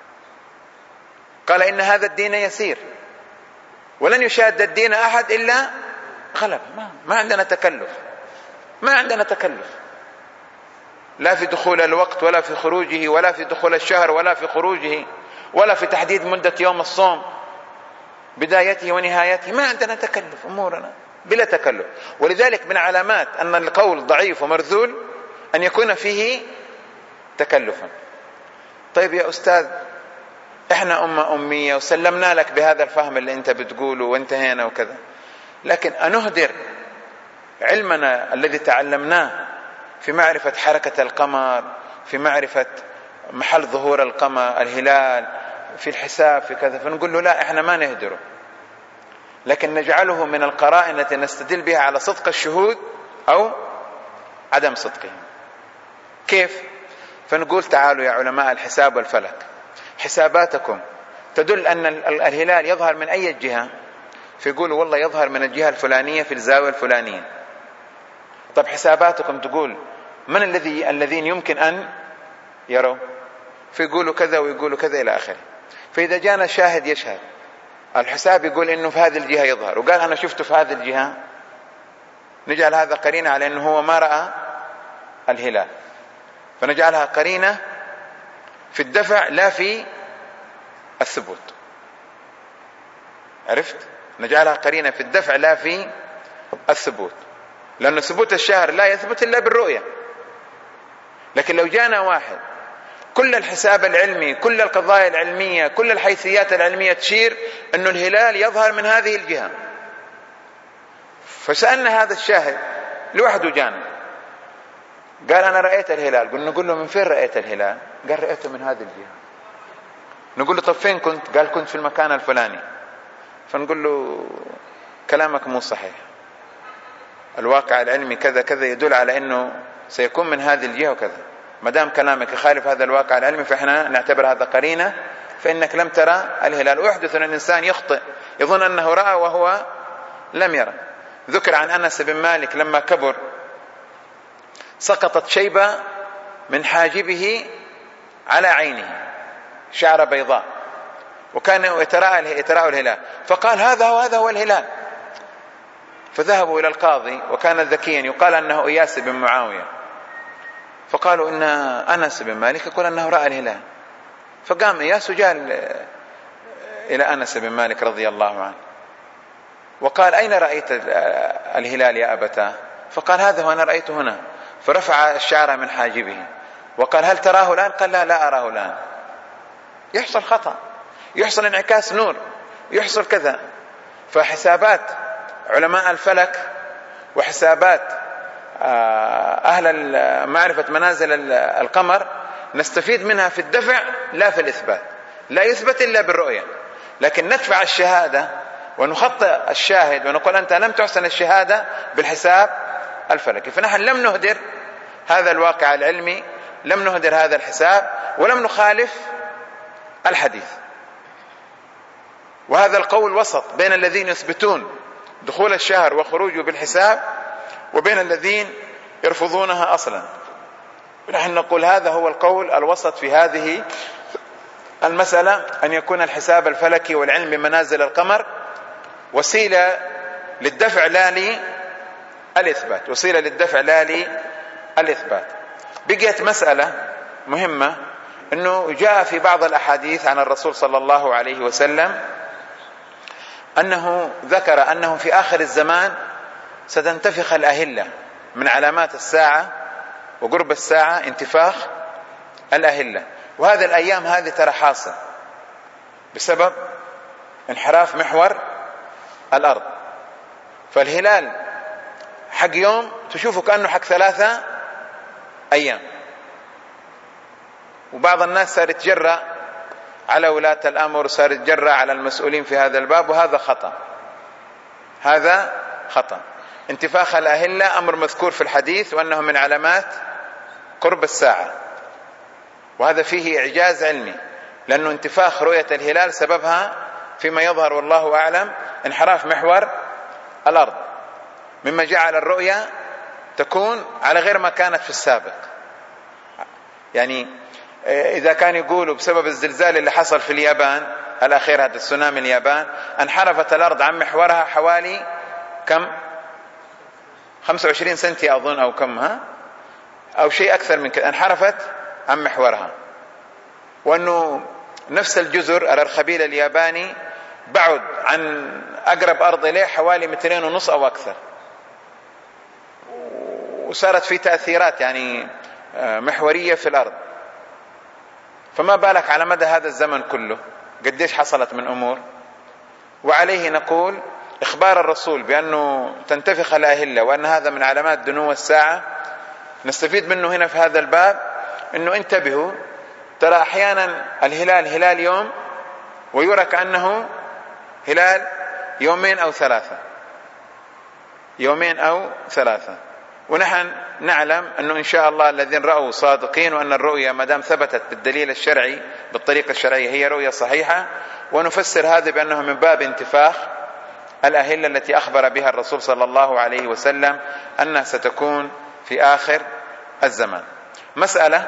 قال إن هذا الدين يسير ولن يشاد الدين أحد إلا غلب. ما, ما عندنا تكلف، ما عندنا تكلف لا في دخول الوقت ولا في خروجه ولا في دخول الشهر ولا في خروجه ولا في تحديد مدة يوم الصوم. بدايته ونهايته، ما عندنا تكلف، أمورنا بلا تكلف. ولذلك من علامات أن القول ضعيف ومرذول أن يكون فيه تكلفا. طيب يا أستاذ، إحنا أمة أمية وسلمنا لك بهذا الفهم اللي أنت بتقوله وانتهينا وكذا، لكن أنهدر علمنا الذي تعلمناه في معرفة حركة القمر، في معرفة محل ظهور القمر الهلال، في الحساب، في كذا، فنقول له لا، إحنا ما نهدره، لكن نجعله من القرائن التي نستدل بها على صدق الشهود أو عدم صدقهم. كيف؟ فنقول تعالوا يا علماء الحساب والفلك، حساباتكم تدل أن الهلال يظهر من أي جهة؟ فيقولوا والله يظهر من الجهة الفلانية في الزاوية الفلانية. طب حساباتكم تقول من الذي الذين يمكن أن يروا؟ فيقولوا كذا ويقولوا كذا إلى آخره. فإذا جانا شاهد يشهد، الحساب يقول إنه في هذه الجهة يظهر، وقال أنا شفته في هذه الجهة، نجعل هذا قرينة على أنه هو ما رأى الهلال، فنجعلها قرينة في الدفع لا في الثبوت. عرفت؟ نجعلها قرينة في الدفع لا في الثبوت، لأن ثبوت الشهر لا يثبت إلا بالرؤية. لكن لو جانا واحد كل الحساب العلمي، كل القضايا العلمية، كل الحيثيات العلمية تشير أن الهلال يظهر من هذه الجهة، فسألنا هذا الشاهد لوحده جانا قال أنا رأيت الهلال، قلنا نقول له من فين رأيت الهلال؟ قال رأيته من هذه الجهة. نقول له طب فين كنت؟ قال كنت في المكان الفلاني. فنقول له كلامك مو صحيح، الواقع العلمي كذا كذا يدل على أنه سيكون من هذه الجهة وكذا. ما دام كلامك يخالف هذا الواقع العلمي فإحنا نعتبر هذا قرينة، فإنك لم ترى الهلال. ويحدث أن الإنسان يخطئ يظن أنه رأى وهو لم يرى. ذكر عن أنس بن مالك لما كبر سقطت شيبة من حاجبه على عينه، شعر بيضاء، وكان يتراءى يتراءى الهلال، فقال هذا وهذا هو الهلال. فذهبوا إلى القاضي وكان ذكيا يقال أنه إياس بن معاوية، فقالوا إن أنس بن مالك يقول أنه رأى الهلال. فقام إياس وجاء إلى أنس بن مالك رضي الله عنه وقال أين رأيت الهلال يا أبتاه؟ فقال هذا وأنا رأيته هنا. فرفع الشعر من حاجبه وقال هل تراه الآن؟ قال لا لا أراه الآن. يحصل خطأ، يحصل انعكاس نور، يحصل كذا. فحسابات علماء الفلك وحسابات أهل معرفة منازل القمر نستفيد منها في الدفع لا في الإثبات، لا يثبت إلا بالرؤية. لكن ندفع الشهادة ونخطئ الشاهد ونقول أنت لم تحسن الشهادة بالحساب الفلكي. فنحن لم نهدر هذا الواقع العلمي، لم نهدر هذا الحساب، ولم نخالف الحديث. وهذا القول وسط بين الذين يثبتون دخول الشهر وخروجه بالحساب وبين الذين يرفضونها أصلا. نحن نقول هذا هو القول الوسط في هذه المسألة، أن يكون الحساب الفلكي والعلم بمنازل القمر وسيلة للدفع لا للإثبات، وسيلة للدفع لا للإثبات. بقيت مسألة مهمة، أنه جاء في بعض الأحاديث عن الرسول صلى الله عليه وسلم أنه ذكر أنه في آخر الزمان ستنتفخ الأهلة، من علامات الساعة وقرب الساعة انتفاخ الأهلة. وهذه الأيام هذه ترى حاصل بسبب انحراف محور الأرض. فالهلال حق يوم تشوفه كأنه حق ثلاثة أيام. وبعض الناس صار يتجرأ على ولاة الأمر، صار يتجرأ على المسؤولين في هذا الباب، وهذا خطأ، هذا خطأ. انتفاخ الأهلة أمر مذكور في الحديث وأنه من علامات قرب الساعة، وهذا فيه إعجاز علمي، لأنه انتفاخ رؤية الهلال سببها فيما يظهر والله أعلم انحراف محور الأرض، مما جعل الرؤية تكون على غير ما كانت في السابق. يعني إذا كان يقولوا بسبب الزلزال اللي حصل في اليابان الأخير، هذا السونامي اليابان، انحرفت الأرض عن محورها حوالي كم خمسة وعشرين سنتي أظن أو كم ها أو شيء أكثر من كذا، انحرفت عن محورها. وأنه نفس الجزر الأرخبيل الياباني بعد عن أقرب أرض إليه حوالي مترين ونص أو أكثر، وصارت في تأثيرات يعني محورية في الأرض. فما بالك على مدى هذا الزمن كله قديش حصلت من أمور. وعليه نقول إخبار الرسول بأنه تنتفخ الأهلة وأن هذا من علامات دنو الساعة، نستفيد منه هنا في هذا الباب أنه انتبهوا، ترى أحيانا الهلال هلال يوم ويرى كأنه هلال يومين أو ثلاثة، يومين أو ثلاثة. ونحن نعلم أنه إن شاء الله الذين رأوا صادقين، وأن الرؤية ما دام ثبتت بالدليل الشرعي بالطريقة الشرعية هي رؤية صحيحة. ونفسر هذا بأنه من باب انتفاخ الأهلة التي أخبر بها الرسول صلى الله عليه وسلم أنها ستكون في آخر الزمان. مسألة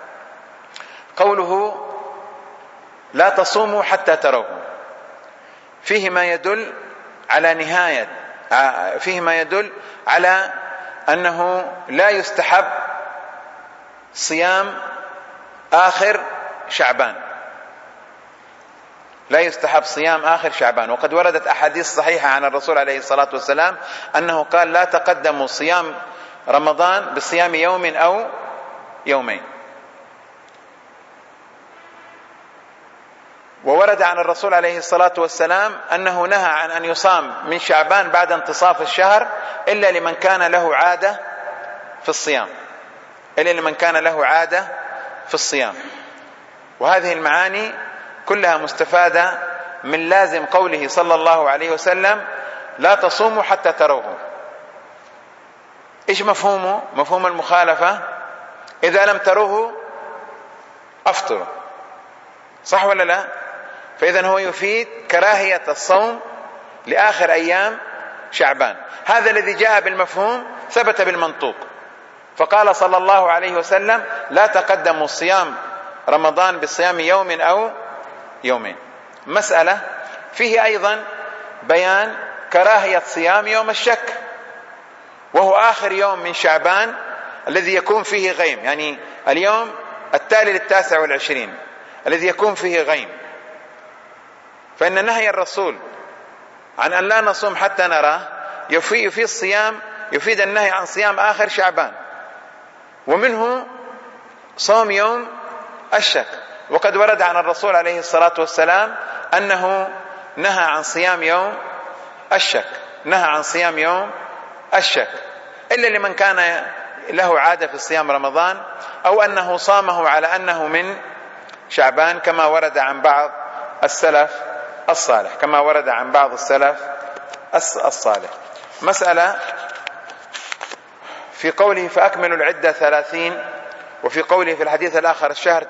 قوله لا تصوموا حتى تروه، فيه ما يدل على نهاية، فيه ما يدل على أنه لا يستحب صيام آخر شعبان، لا يستحب صيام آخر شعبان. وقد وردت أحاديث صحيحة عن الرسول عليه الصلاة والسلام أنه قال لا تقدموا صيام رمضان بصيام يوم أو يومين. وورد عن الرسول عليه الصلاة والسلام أنه نهى عن أن يصام من شعبان بعد انتصاف الشهر إلا لمن كان له عادة في الصيام، إلا لمن كان له عادة في الصيام. وهذه المعاني كلها مستفادة من لازم قوله صلى الله عليه وسلم لا تصوموا حتى تروه. إيش مفهومه؟ مفهوم المخالفة، إذا لم تروه أفطروا، صح ولا لا؟ فإذا هو يفيد كراهية الصوم لآخر أيام شعبان. هذا الذي جاء بالمفهوم ثبت بالمنطوق، فقال صلى الله عليه وسلم لا تقدموا صيام رمضان بصيام يوم أو يومين. مسألة فيه أيضا بيان كراهية صيام يوم الشك، وهو آخر يوم من شعبان الذي يكون فيه غيم، يعني اليوم التالي للتاسع والعشرين الذي يكون فيه غيم. فإن نهي الرسول عن أن لا نصوم حتى نراه يفيد في الصيام، يفيد النهي عن صيام آخر شعبان، ومنه صوم يوم الشك. وقد ورد عن الرسول عليه الصلاة والسلام أنه نهى عن صيام يوم الشك، نهى عن صيام يوم الشك إلا لمن كان له عادة في صيام رمضان، أو أنه صامه على أنه من شعبان، كما ورد عن بعض السلف الصالح، كما ورد عن بعض السلف الصالح. مسألة في قوله فأكملوا العدة ثلاثين، وفي قوله في الحديث الآخر الشهر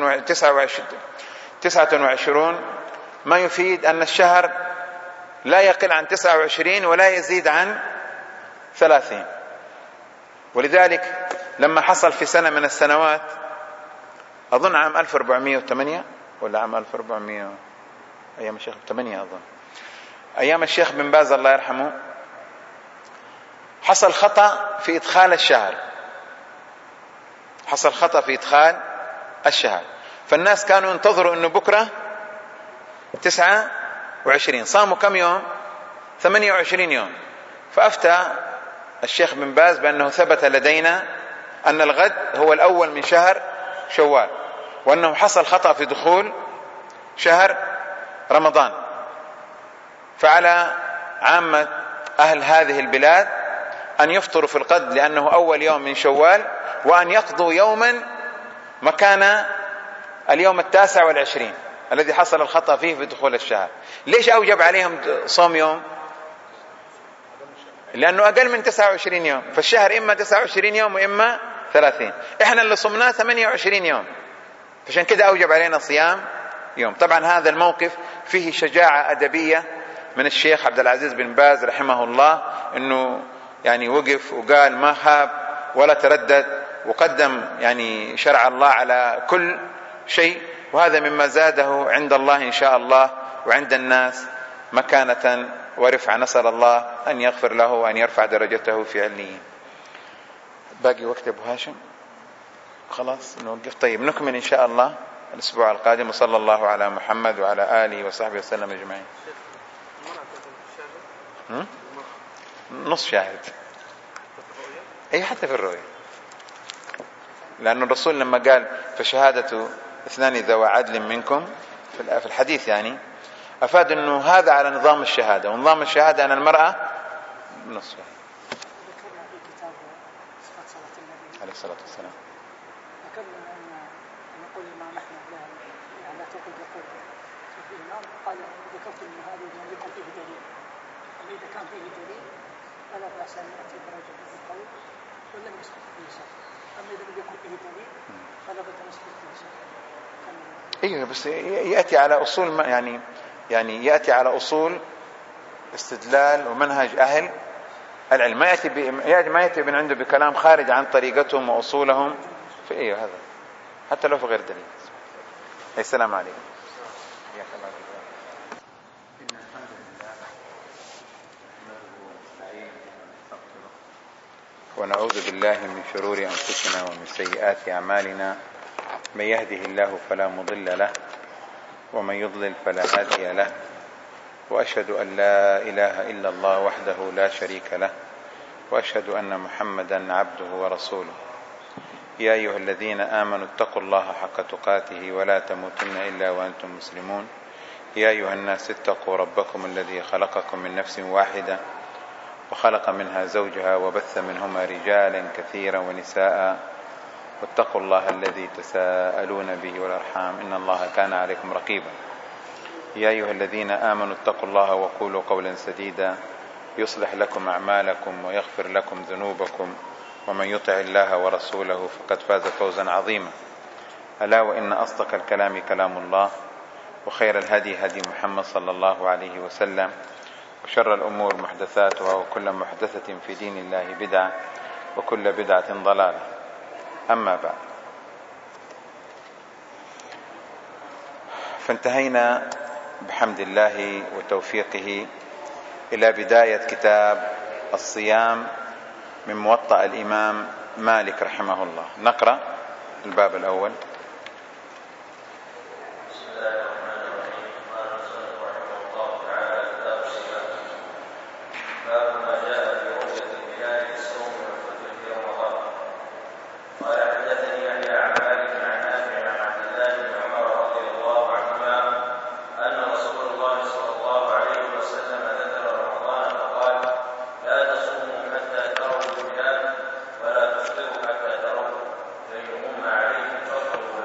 تسعة وعشرون، ما يفيد أن الشهر لا يقل عن تسعة وعشرين ولا يزيد عن ثلاثين. ولذلك لما حصل في سنة من السنوات، أظن عام ألف وأربعمائة وثمانية ولا عام ألف وأربعمائة، أيام الشيخ ثمانية أظن، أيام الشيخ بن باز الله يرحمه، حصل خطأ في إدخال الشهر، حصل خطأ في إدخال الشهر. فالناس كانوا ينتظروا أنه بكرة تسعة وعشرين، صاموا كم يوم؟ ثمانية وعشرين يوم. فأفتى الشيخ بن باز بأنه ثبت لدينا أن الغد هو الأول من شهر شوال، وأنه حصل خطأ في دخول شهر رمضان. فعلى عامة أهل هذه البلاد أن يفطروا في الغد لأنه أول يوم من شوال، وأن يقضوا يوما مكان اليوم التاسع والعشرين الذي حصل الخطأ فيه في دخول الشهر. ليش أوجب عليهم صوم يوم؟ لأنه أقل من تسعة وعشرين يوم، فالشهر إما تسعة وعشرين يوم وإما ثلاثين، إحنا اللي صمناه ثمانية وعشرين يوم، فعشان كده أوجب علينا صيام يوم. طبعا هذا الموقف فيه شجاعة أدبية من الشيخ عبد العزيز بن باز رحمه الله، أنه يعني وقف وقال ما خاب ولا تردد، وقدم يعني شرع الله على كل شيء، وهذا مما زاده عند الله إن شاء الله وعند الناس مكانة ورفع. نسأل الله أن يغفر له وأن يرفع درجته في عليين. باقي وقت أبو هاشم؟ خلاص نوقف. طيب نكمل إن شاء الله الأسبوع القادم، وصلى الله على محمد وعلى آله وصحبه وسلم أجمعين. نص شاهد. أي حتى في الرؤية، لأن الرسول لما قال فشهادة اثنان ذوى عدل منكم في الحديث يعني أفاد أنه هذا على نظام الشهادة، ونظام الشهادة أن المرأة نص شاهد. عليه الصلاة والسلام ذكرنا أن نقول الإمام أحمد لا تقل يقول الإمام قال ذكرت أن هذا لم يكن فيه دليل، إذا كان فيه دليل فلا بأس أن يأتي برجل بالقول ولم يسقط فيه شيء، أما إذا لم يكن فيه دليل فلا بد أن يسقط فيه شيء. ايوه بس يأتي على أصول ما يعني يعني يأتي على أصول استدلال ومنهج أهل العلم، ما يأتي ما يأتي من عنده بكلام خارج عن طريقتهم وأصولهم في ايوه هذا حتى لو في غير دليل. السلام عليكم. حياك الله. إن الحمد لله نحمده ونستعينه ونستغفره ونعوذ بالله من شرور أنفسنا ومن سيئات أعمالنا، من يهده الله فلا مضل له ومن يضلل فلا هادي له، وأشهد أن لا إله إلا الله وحده لا شريك له، وأشهد أن محمدا عبده ورسوله. يا أيها الذين آمنوا اتقوا الله حق تقاته ولا تموتن إلا وأنتم مسلمون. يا أيها الناس اتقوا ربكم الذي خلقكم من نفس واحدة وخلق منها زوجها وبث منهما رجالا كثيرا ونساء، واتقوا الله الذي تساءلون به والأرحام إن الله كان عليكم رقيبا. يا أيها الذين آمنوا اتقوا الله وقولوا قولا سديدا يصلح لكم أعمالكم ويغفر لكم ذنوبكم، ومن يطع الله ورسوله فقد فاز فوزا عظيما. ألا وإن أصدق الكلام كلام الله، وخير الهدي هدي محمد صلى الله عليه وسلم، وشر الأمور محدثاتها، وكل محدثة في دين الله بدعة، وكل بدعة ضلالة. أما بعد، فانتهينا بحمد الله وتوفيقه إلى بداية كتاب الصيام من موطأ الإمام مالك رحمه الله. نقرأ الباب الأول. ولا تفطروا حتى تروا، فإن غم عليكم فاطروا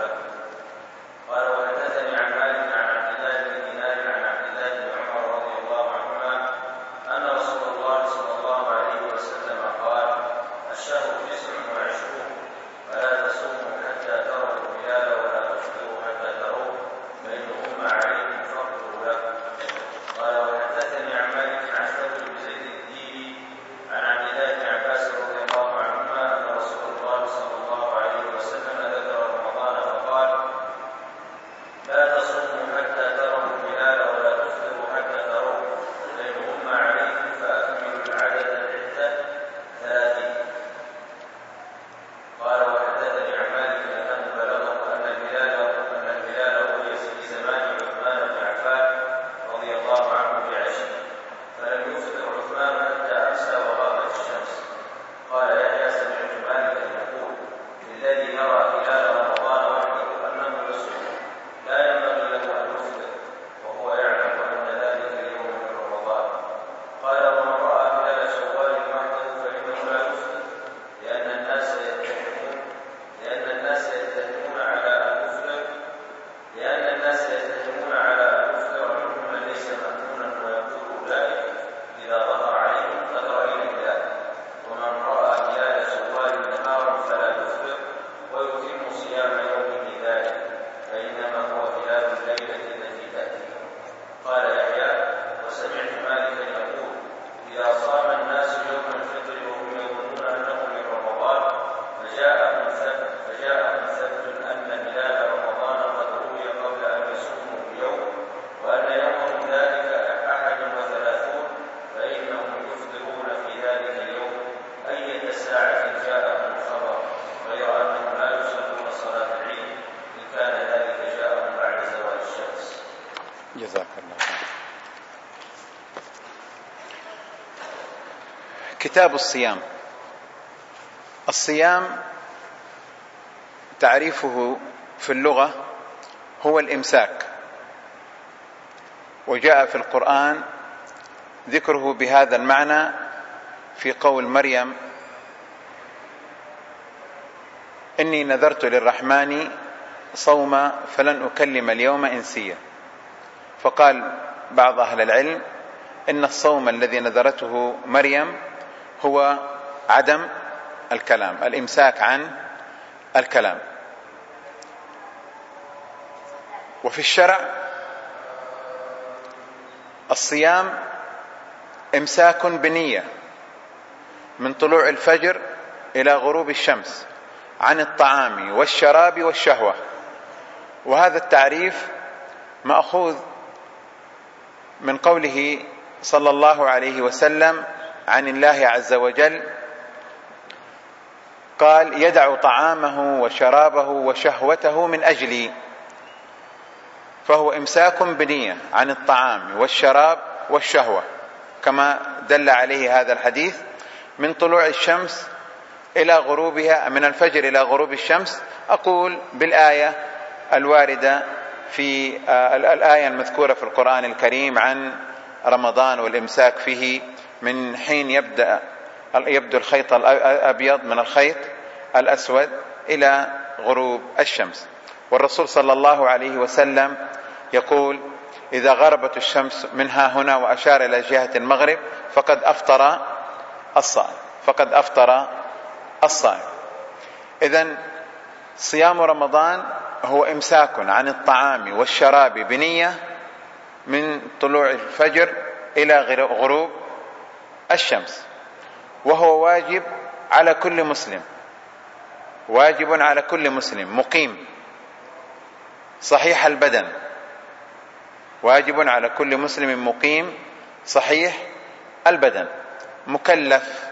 كتاب الصيام. الصيام تعريفه في اللغة هو الإمساك، وجاء في القرآن ذكره بهذا المعنى في قول مريم: إني نذرت للرحمن صوما فلن أكلم اليوم إنسيا. فقال بعض أهل العلم إن الصوم الذي نذرته مريم هو عدم الكلام، الإمساك عن الكلام. وفي الشرع الصيام إمساك بنية من طلوع الفجر إلى غروب الشمس عن الطعام والشراب والشهوة، وهذا التعريف مأخوذ من قوله صلى الله عليه وسلم عن الله عز وجل قال: يدع طعامه وشرابه وشهوته من أجلي. فهو إمساك بنية عن الطعام والشراب والشهوة، كما دل عليه هذا الحديث: من طلوع الشمس إلى غروبها، من الفجر إلى غروب الشمس. أقول بالآية الواردة في الآية المذكورة في القرآن الكريم عن رمضان والإمساك فيه من حين يبدأ يبدو الخيط الأبيض من الخيط الأسود إلى غروب الشمس. والرسول صلى الله عليه وسلم يقول: إذا غربت الشمس من ها هنا، وأشار إلى جهة المغرب، فقد أفطر الصائم فقد أفطر الصائم. إذن صيام رمضان هو إمساك عن الطعام والشراب بنية من طلوع الفجر إلى غروب الشمس، وهو واجب على كل مسلم، واجب على كل مسلم مقيم صحيح البدن، واجب على كل مسلم مقيم صحيح البدن مكلف.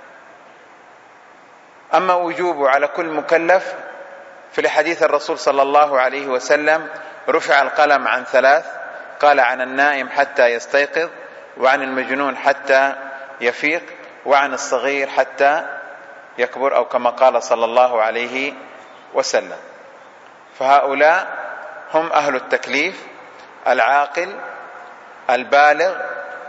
أما وجوبه على كل مكلف في الحديث الرسول صلى الله عليه وسلم: رفع القلم عن ثلاث، قال: عن النائم حتى يستيقظ، وعن المجنون حتى يفيق، وعن الصغير حتى يكبر، أو كما قال صلى الله عليه وسلم. فهؤلاء هم أهل التكليف العاقل البالغ.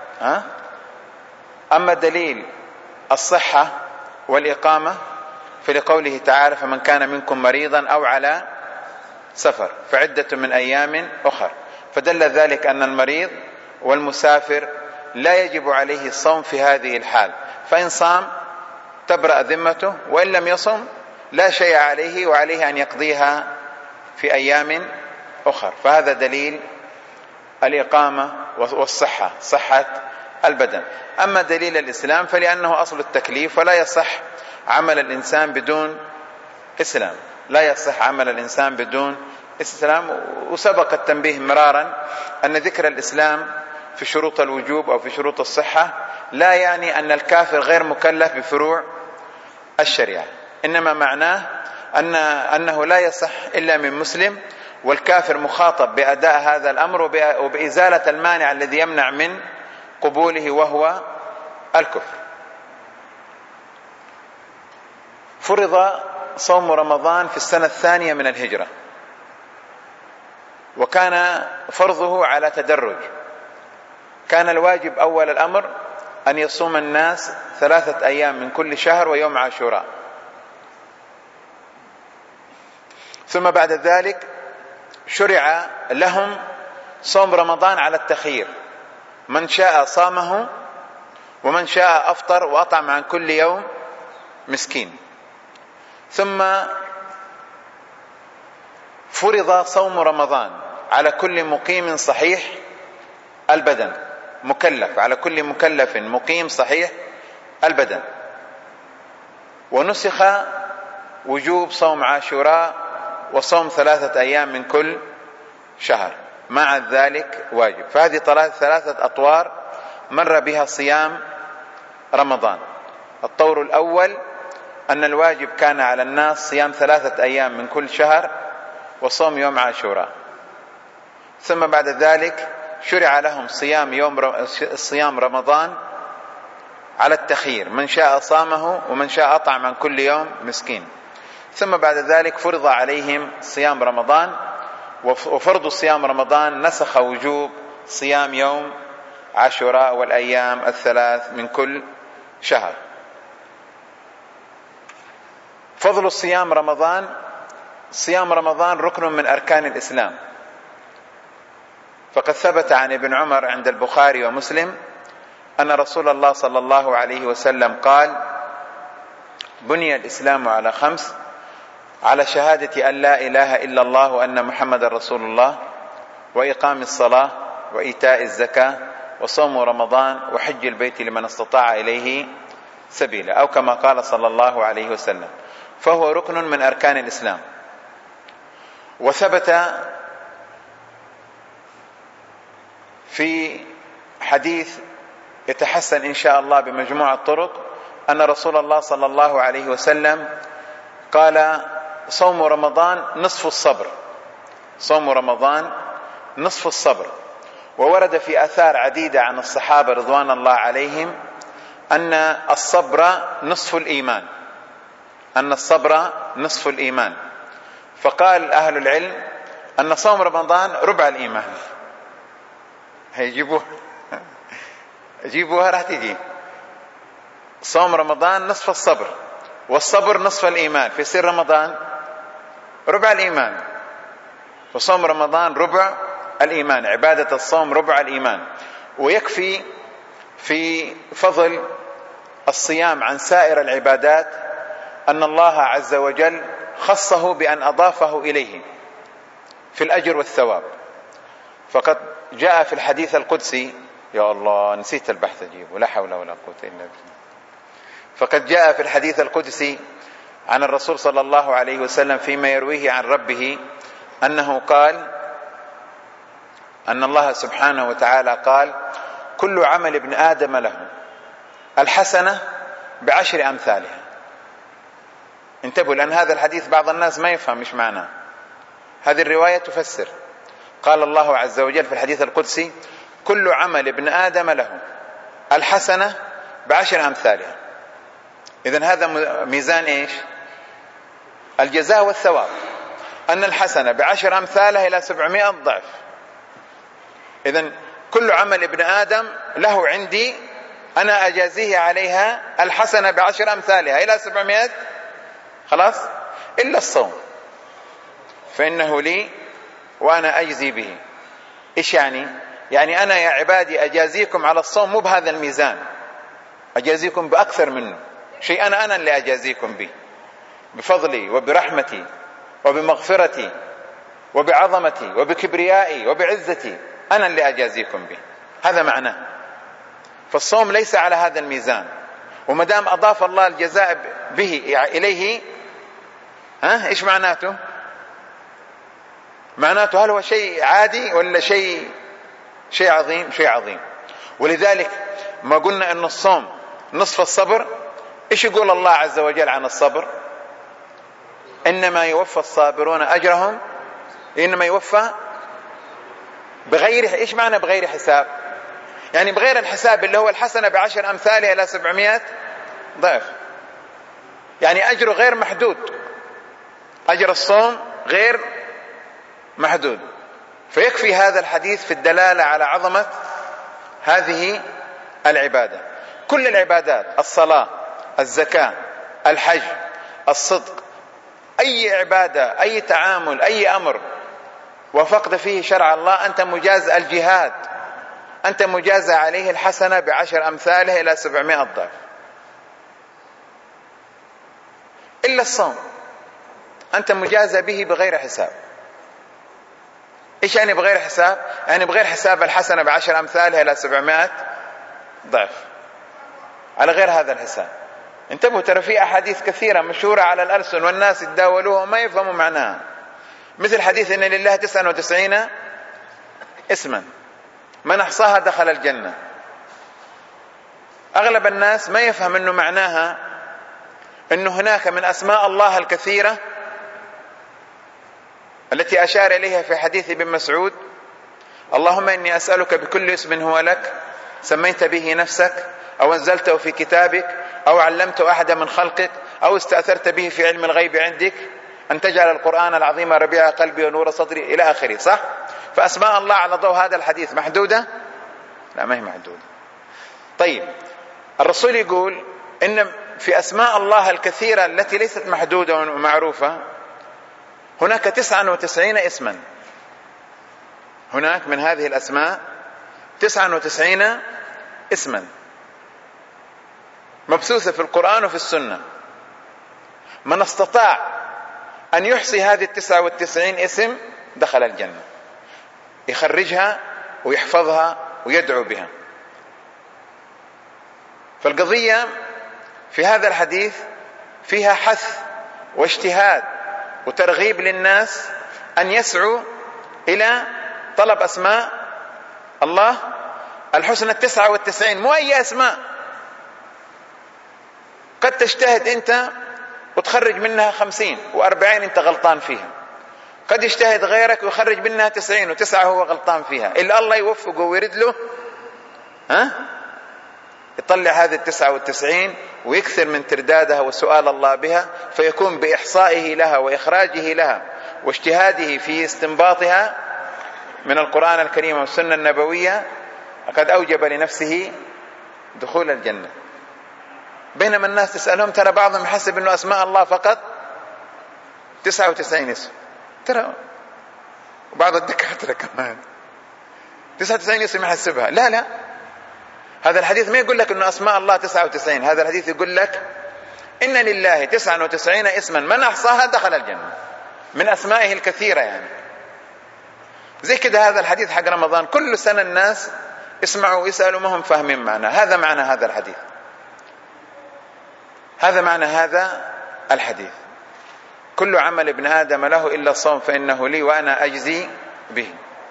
أما دليل الصحة والإقامة فلقوله تعالى: فمن كان منكم مريضا أو على سفر فعدة من أيام أخر. فدل ذلك أن المريض والمسافر لا يجب عليه الصوم في هذه الحال، فإن صام تبرأ ذمته، وإن لم يصم لا شيء عليه، وعليه أن يقضيها في أيام أخر. فهذا دليل الإقامة والصحة، صحة البدن. أما دليل الإسلام فلأنه أصل التكليف، ولا يصح عمل الإنسان بدون إسلام، لا يصح عمل الإنسان بدون إسلام. وسبق التنبيه مرارا أن ذكر الإسلام في شروط الوجوب أو في شروط الصحة لا يعني أن الكافر غير مكلف بفروع الشريعة، إنما معناه أن أنه لا يصح إلا من مسلم، والكافر مخاطب بأداء هذا الأمر وبإزالة المانع الذي يمنع من قبوله، وهو الكفر. فرض صوم رمضان في السنة الثانية من الهجرة، وكان فرضه على تدرج. كان الواجب أول الأمر أن يصوم الناس ثلاثة أيام من كل شهر ويوم عاشوراء، ثم بعد ذلك شرع لهم صوم رمضان على التخيير، من شاء صامه ومن شاء أفطر وأطعم عن كل يوم مسكين. ثم فرض صوم رمضان على كل مقيم صحيح البدن مكلف، على كل مكلف مقيم صحيح البدن. ونسخ وجوب صوم عاشوراء وصوم ثلاثة أيام من كل شهر، مع ذلك واجب. فهذه ثلاثة أطوار مر بها صيام رمضان. الطور الأول أن الواجب كان على الناس صيام ثلاثة أيام من كل شهر وصوم يوم عاشوراء، ثم بعد ذلك شرع لهم صيام يوم صيام رمضان على التخيير، من شاء صامه ومن شاء أطعم عن كل يوم مسكين. ثم بعد ذلك فرض عليهم صيام رمضان، وفرض صيام رمضان نسخ وجوب صيام يوم عاشوراء والأيام الثلاث من كل شهر. فضل صيام رمضان: صيام رمضان ركن من أركان الإسلام، فقد ثبت عن ابن عمر عند البخاري ومسلم أن رسول الله صلى الله عليه وسلم قال: بني الإسلام على خمس: على شهادة أن لا إله إلا الله وأن محمد رسول الله، وإقام الصلاة، وإيتاء الزكاة، وصوم رمضان، وحج البيت لمن استطاع إليه سبيلا، أو كما قال صلى الله عليه وسلم. فهو ركن من أركان الإسلام. وثبت في حديث يتحسن إن شاء الله بمجموعة الطرق أن رسول الله صلى الله عليه وسلم قال: صوم رمضان نصف الصبر، صوم رمضان نصف الصبر. وورد في آثار عديدة عن الصحابة رضوان الله عليهم أن الصبر نصف الإيمان، أن الصبر نصف الإيمان. فقال أهل العلم أن صوم رمضان ربع الإيمان. هيجيبوها جيبوها راح تجي. صوم رمضان نصف الصبر، والصبر نصف الإيمان، في سر رمضان ربع الإيمان. فصوم رمضان ربع الإيمان، عبادة الصوم ربع الإيمان. ويكفي في فضل الصيام عن سائر العبادات أن الله عز وجل خصه بأن أضافه إليه في الأجر والثواب. فقد جاء في الحديث القدسي، يا الله نسيت البحث أجيبه، لا حول ولا قوة إلا بالله. فقد جاء في الحديث القدسي عن الرسول صلى الله عليه وسلم فيما يرويه عن ربه أنه قال أن الله سبحانه وتعالى قال: كل عمل ابن آدم له الحسنة بعشر أمثالها. انتبهوا، لأن هذا الحديث بعض الناس ما يفهم مش معناه. هذه الرواية تفسر. قال الله عز وجل في الحديث القدسي: كل عمل ابن آدم له الحسنة بعشر أمثالها. إذن هذا ميزان إيش؟ الجزاء والثواب، أن الحسنة بعشر أمثالها إلى سبعمائة ضعف. إذن كل عمل ابن آدم له عندي أنا أجازيه عليها الحسنة بعشر أمثالها إلى سبعمائة، خلاص، إلا الصوم فإنه لي وأنا أجزي به. إيش يعني؟ يعني أنا يا عبادي أجازيكم على الصوم مو بهذا الميزان، أجازيكم بأكثر منه شيء، أنا أنا اللي أجازيكم به بفضلي وبرحمتي وبمغفرتي وبعظمتي وبكبريائي وبعزتي، أنا اللي أجازيكم به. هذا معناه. فالصوم ليس على هذا الميزان، ومدام أضاف الله الجزاء به إليه، ها إيش معناته؟ معناته هل هو شيء عادي ولا شيء شيء عظيم؟ شيء عظيم. ولذلك ما قلنا أن الصوم نصف الصبر. إيش يقول الله عز وجل عن الصبر؟ إنما يوفى الصابرون أجرهم، إنما يوفى بغير، إيش معنى بغير حساب؟ يعني بغير الحساب اللي هو الحسنة بعشر أمثالها إلى سبعمائة ضعف، يعني أجره غير محدود، أجر الصوم غير محدود. فيكفي هذا الحديث في الدلالة على عظمة هذه العبادة. كل العبادات، الصلاة، الزكاة، الحج، الصدق، أي عبادة، أي تعامل، أي أمر وفقد فيه شرع الله أنت مجاز. الجهاد أنت مجاز عليه الحسنة بعشر أمثالها إلى سبعمائة ضعف، إلا الصوم أنت مجاز به بغير حساب. إيش يعني بغير حساب؟ يعني بغير حساب الحسنة بعشر أمثالها إلى سبعمائة ضعف، على غير هذا الحساب. انتبهوا، ترى في أحاديث كثيرة مشهورة على الألسن والناس يتداولوها وما يفهموا معناها، مثل حديث إن لله تسعة وتسعين اسما من أحصاها دخل الجنة. أغلب الناس ما يفهم أنه معناها أنه هناك من أسماء الله الكثيرة التي أشار إليها في حديث ابن مسعود: اللهم إني أسألك بكل اسم هو لك سميت به نفسك أو أنزلته في كتابك أو علمته أحدا من خلقك أو استأثرت به في علم الغيب عندك أن تجعل القرآن العظيم ربيع قلبي ونور صدري إلى آخره. صح؟ فأسماء الله على ضوء هذا الحديث محدودة؟ لا، ما هي محدودة. طيب، الرسول يقول إن في أسماء الله الكثيرة التي ليست محدودة ومعروفة هناك تسعة وتسعين اسما. هناك من هذه الأسماء تسعة وتسعين اسما مبثوثة في القرآن وفي السنة. من استطاع أن يحصي هذه التسعة والتسعين اسم دخل الجنة، يخرجها ويحفظها ويدعو بها. فالقضية في هذا الحديث فيها حث واجتهاد وترغيب للناس أن يسعوا إلى طلب أسماء الله الحسنى التسعة والتسعين، مو أي أسماء. قد تجتهد أنت وتخرج منها خمسين وأربعين أنت غلطان فيها، قد يجتهد غيرك ويخرج منها تسعين وتسعة هو غلطان فيها، إلا الله يوفقه ويرد له ها يطلع هذه التسعة والتسعين ويكثر من تردادها وسؤال الله بها، فيكون بإحصائه لها وإخراجه لها واجتهاده في استنباطها من القرآن الكريم والسنة النبوية قد أوجب لنفسه دخول الجنة. بينما الناس تسألهم ترى بعضهم يحسب أنه أسماء الله فقط تسعة وتسعين اسم، ترى وبعض الدكاترة كمان تسعة وتسعين اسم يحسبها. لا لا، هذا الحديث ما يقول لك أنه أسماء الله تسعة وتسعين، هذا الحديث يقول لك إن لله تسعة وتسعين اسما من أحصاها دخل الجنة، من أسمائه الكثيرة. يعني زي كده هذا الحديث حق رمضان كل سنة الناس اسمعوا ويسألوا ما هم فاهمين معنا. هذا معنى هذا الحديث، هذا معنى هذا الحديث. كل عمل ابن آدم له إلا الصوم فإنه لي وأنا أجزي به.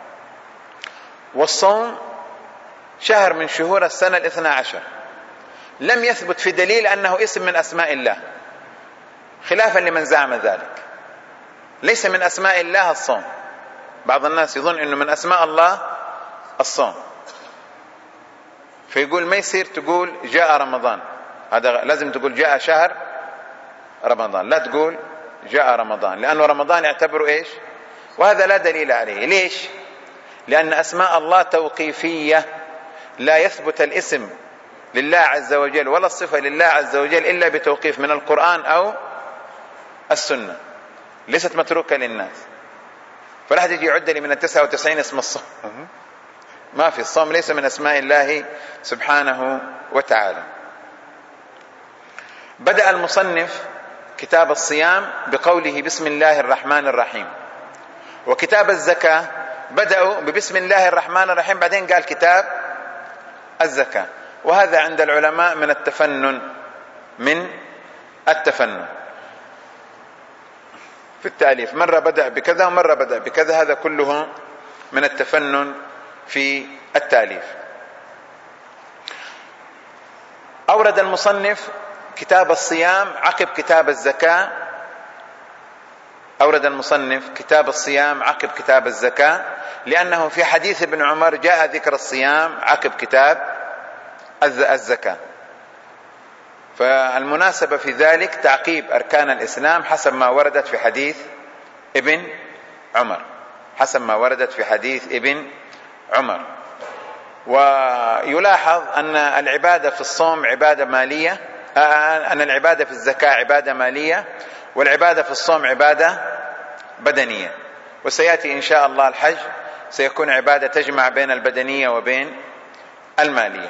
والصوم شهر من شهور السنة الاثنى عشر، لم يثبت في دليل أنه اسم من أسماء الله، خلافا لمن زعم ذلك. ليس من أسماء الله الصوم. بعض الناس يظن أنه من أسماء الله الصوم، فيقول ما يصير تقول جاء رمضان، هذا لازم تقول جاء شهر رمضان، لا تقول جاء رمضان، لأنه رمضان يعتبره إيش؟ وهذا لا دليل عليه. ليش؟ لأن أسماء الله توقيفية، لا يثبت الاسم لله عز وجل ولا الصفة لله عز وجل إلا بتوقيف من القرآن أو السنة، ليست متروكة للناس. فلا حد يجي يعد لي من التسعة وتسعين اسم الصوم، ما في. الصوم ليس من أسماء الله سبحانه وتعالى. بدأ المصنف كتاب الصيام بقوله بسم الله الرحمن الرحيم، وكتاب الزكاة بدأوا ببسم الله الرحمن الرحيم، بعدين قال كتاب الزكاة. وهذا عند العلماء من التفنن، من التفنن في التأليف، مرة بدأ بكذا ومرة بدأ بكذا، هذا كله من التفنن في التأليف. أورد المصنف كتاب الصيام عقب كتاب الزكاة، أورد المصنف كتاب الصيام عقب كتاب الزكاة لأنه في حديث ابن عمر جاء ذكر الصيام عقب كتاب الزكاة. فالمناسبة في ذلك تعقيب أركان الإسلام حسب ما وردت في حديث ابن عمر، حسب ما وردت في حديث ابن عمر. ويلاحظ أن العبادة في الصوم عبادة مالية، أن العبادة في الزكاة عبادة مالية، والعبادة في الصوم عبادة بدنية. وسيأتي إن شاء الله الحج سيكون عبادة تجمع بين البدنية وبين المالية.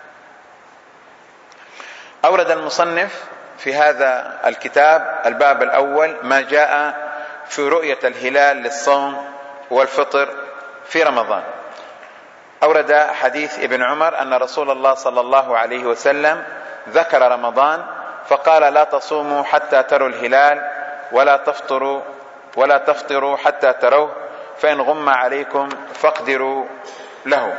أورد المصنف في هذا الكتاب الباب الأول ما جاء في رؤية الهلال للصوم والفطر في رمضان. أورد حديث ابن عمر أن رسول الله صلى الله عليه وسلم ذكر رمضان فقال لا تصوموا حتى تروا الهلال ولا تفطروا ولا تفطروا حتى تروه فإن غم عليكم فاقدروا له.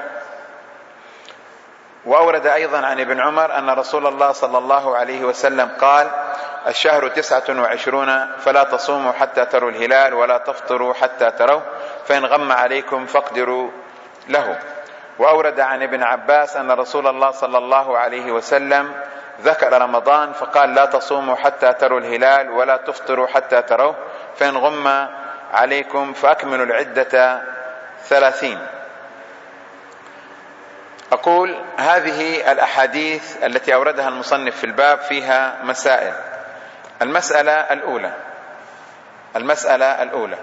وأورد أيضا عن ابن عمر أن رسول الله صلى الله عليه وسلم قال الشهر تسعة وعشرون فلا تصوموا حتى تروا الهلال ولا تفطروا حتى تروه فإن غم عليكم فاقدروا له. وأورد عن ابن عباس أن رسول الله صلى الله عليه وسلم ذكر رمضان فقال: لا تصوموا حتى تروا الهلال ولا تفطروا حتى تروه، فإن غم عليكم فأكملوا العدة ثلاثين. أقول هذه الأحاديث التي أوردها المصنف في الباب فيها مسائل. المسألة الأولى المسألة الأولى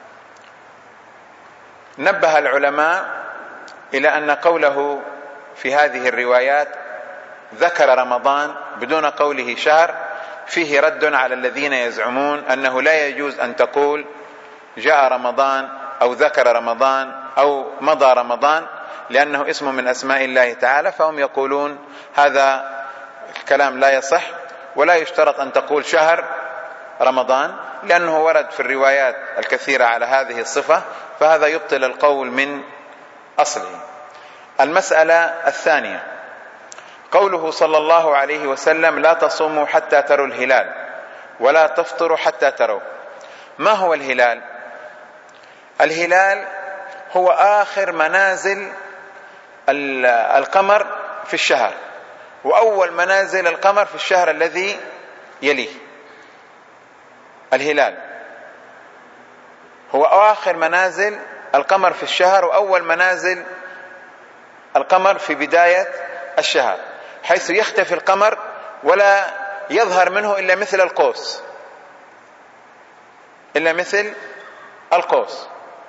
نبه العلماء إلى أن قوله في هذه الروايات ذكر رمضان بدون قوله شهر فيه رد على الذين يزعمون أنه لا يجوز أن تقول جاء رمضان أو ذكر رمضان أو مضى رمضان، لأنه اسم من أسماء الله تعالى، فهم يقولون هذا الكلام لا يصح، ولا يشترط أن تقول شهر رمضان لأنه ورد في الروايات الكثيرة على هذه الصفة، فهذا يبطل القول من أصله. المسألة الثانية قوله صلى الله عليه وسلم: لا تصوموا حتى تروا الهلال ولا تفطروا حتى تروا. ما هو الهلال؟ الهلال هو آخر منازل القمر في الشهر، وأول منازل القمر في الشهر الذي يليه. الهلال هو آخر منازل القمر في الشهر وأول منازل القمر في بداية الشهر، حيث يختفي القمر ولا يظهر منه إلا مثل القوس إلا مثل القوس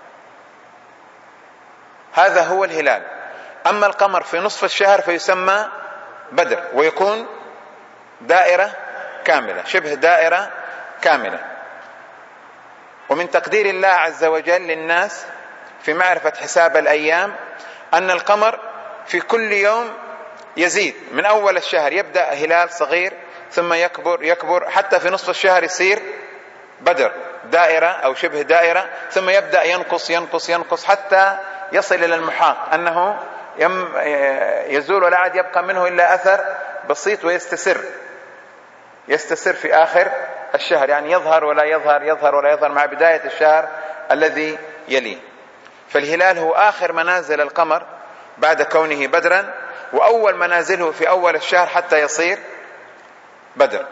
هذا هو الهلال. أما القمر في نصف الشهر فيسمى بدر، ويكون دائرة كاملة، شبه دائرة كاملة. ومن تقدير الله عز وجل للناس في معرفة حساب الأيام أن القمر في كل يوم يزيد، من أول الشهر يبدأ هلال صغير ثم يكبر يكبر حتى في نصف الشهر يصير بدر، دائرة أو شبه دائرة، ثم يبدأ ينقص ينقص ينقص حتى يصل إلى المحاق، أنه يزول ولا عاد يبقى منه إلا أثر بسيط، ويستسر يستسر في آخر الشهر، يعني يظهر ولا يظهر يظهر ولا يظهر مع بداية الشهر الذي يليه. فالهلال هو آخر منازل القمر بعد كونه بدرا، وأول منازله في أول الشهر حتى يصير بدر.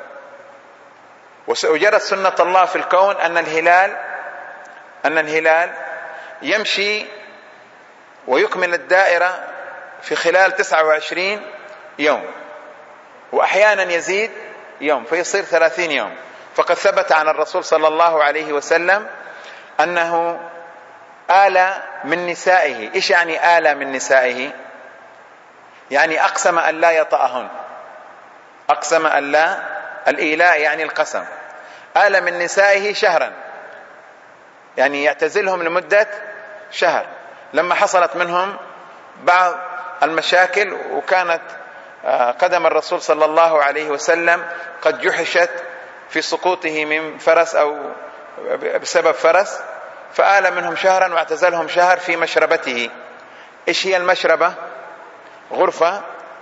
وجرت سنة الله في الكون أن الهلال أن الهلال يمشي ويكمل الدائرة في خلال تسعة وعشرين يوم، وأحيانا يزيد يوم فيصير ثلاثين يوم. فقد ثبت عن الرسول صلى الله عليه وسلم أنه آل من نسائه. إيش يعني آل من نسائه؟ يعني أقسم أن لا يطأهن، أقسم أن لا، الإيلاء يعني القسم. آل من نسائه شهرا، يعني يعتزلهم لمدة شهر، لما حصلت منهم بعض المشاكل، وكانت قدم الرسول صلى الله عليه وسلم قد جحشت في سقوطه من فرس أو بسبب فرس، فآل منهم شهرا واعتزلهم شهر في مشربته. إيش هي المشربة؟ غرفة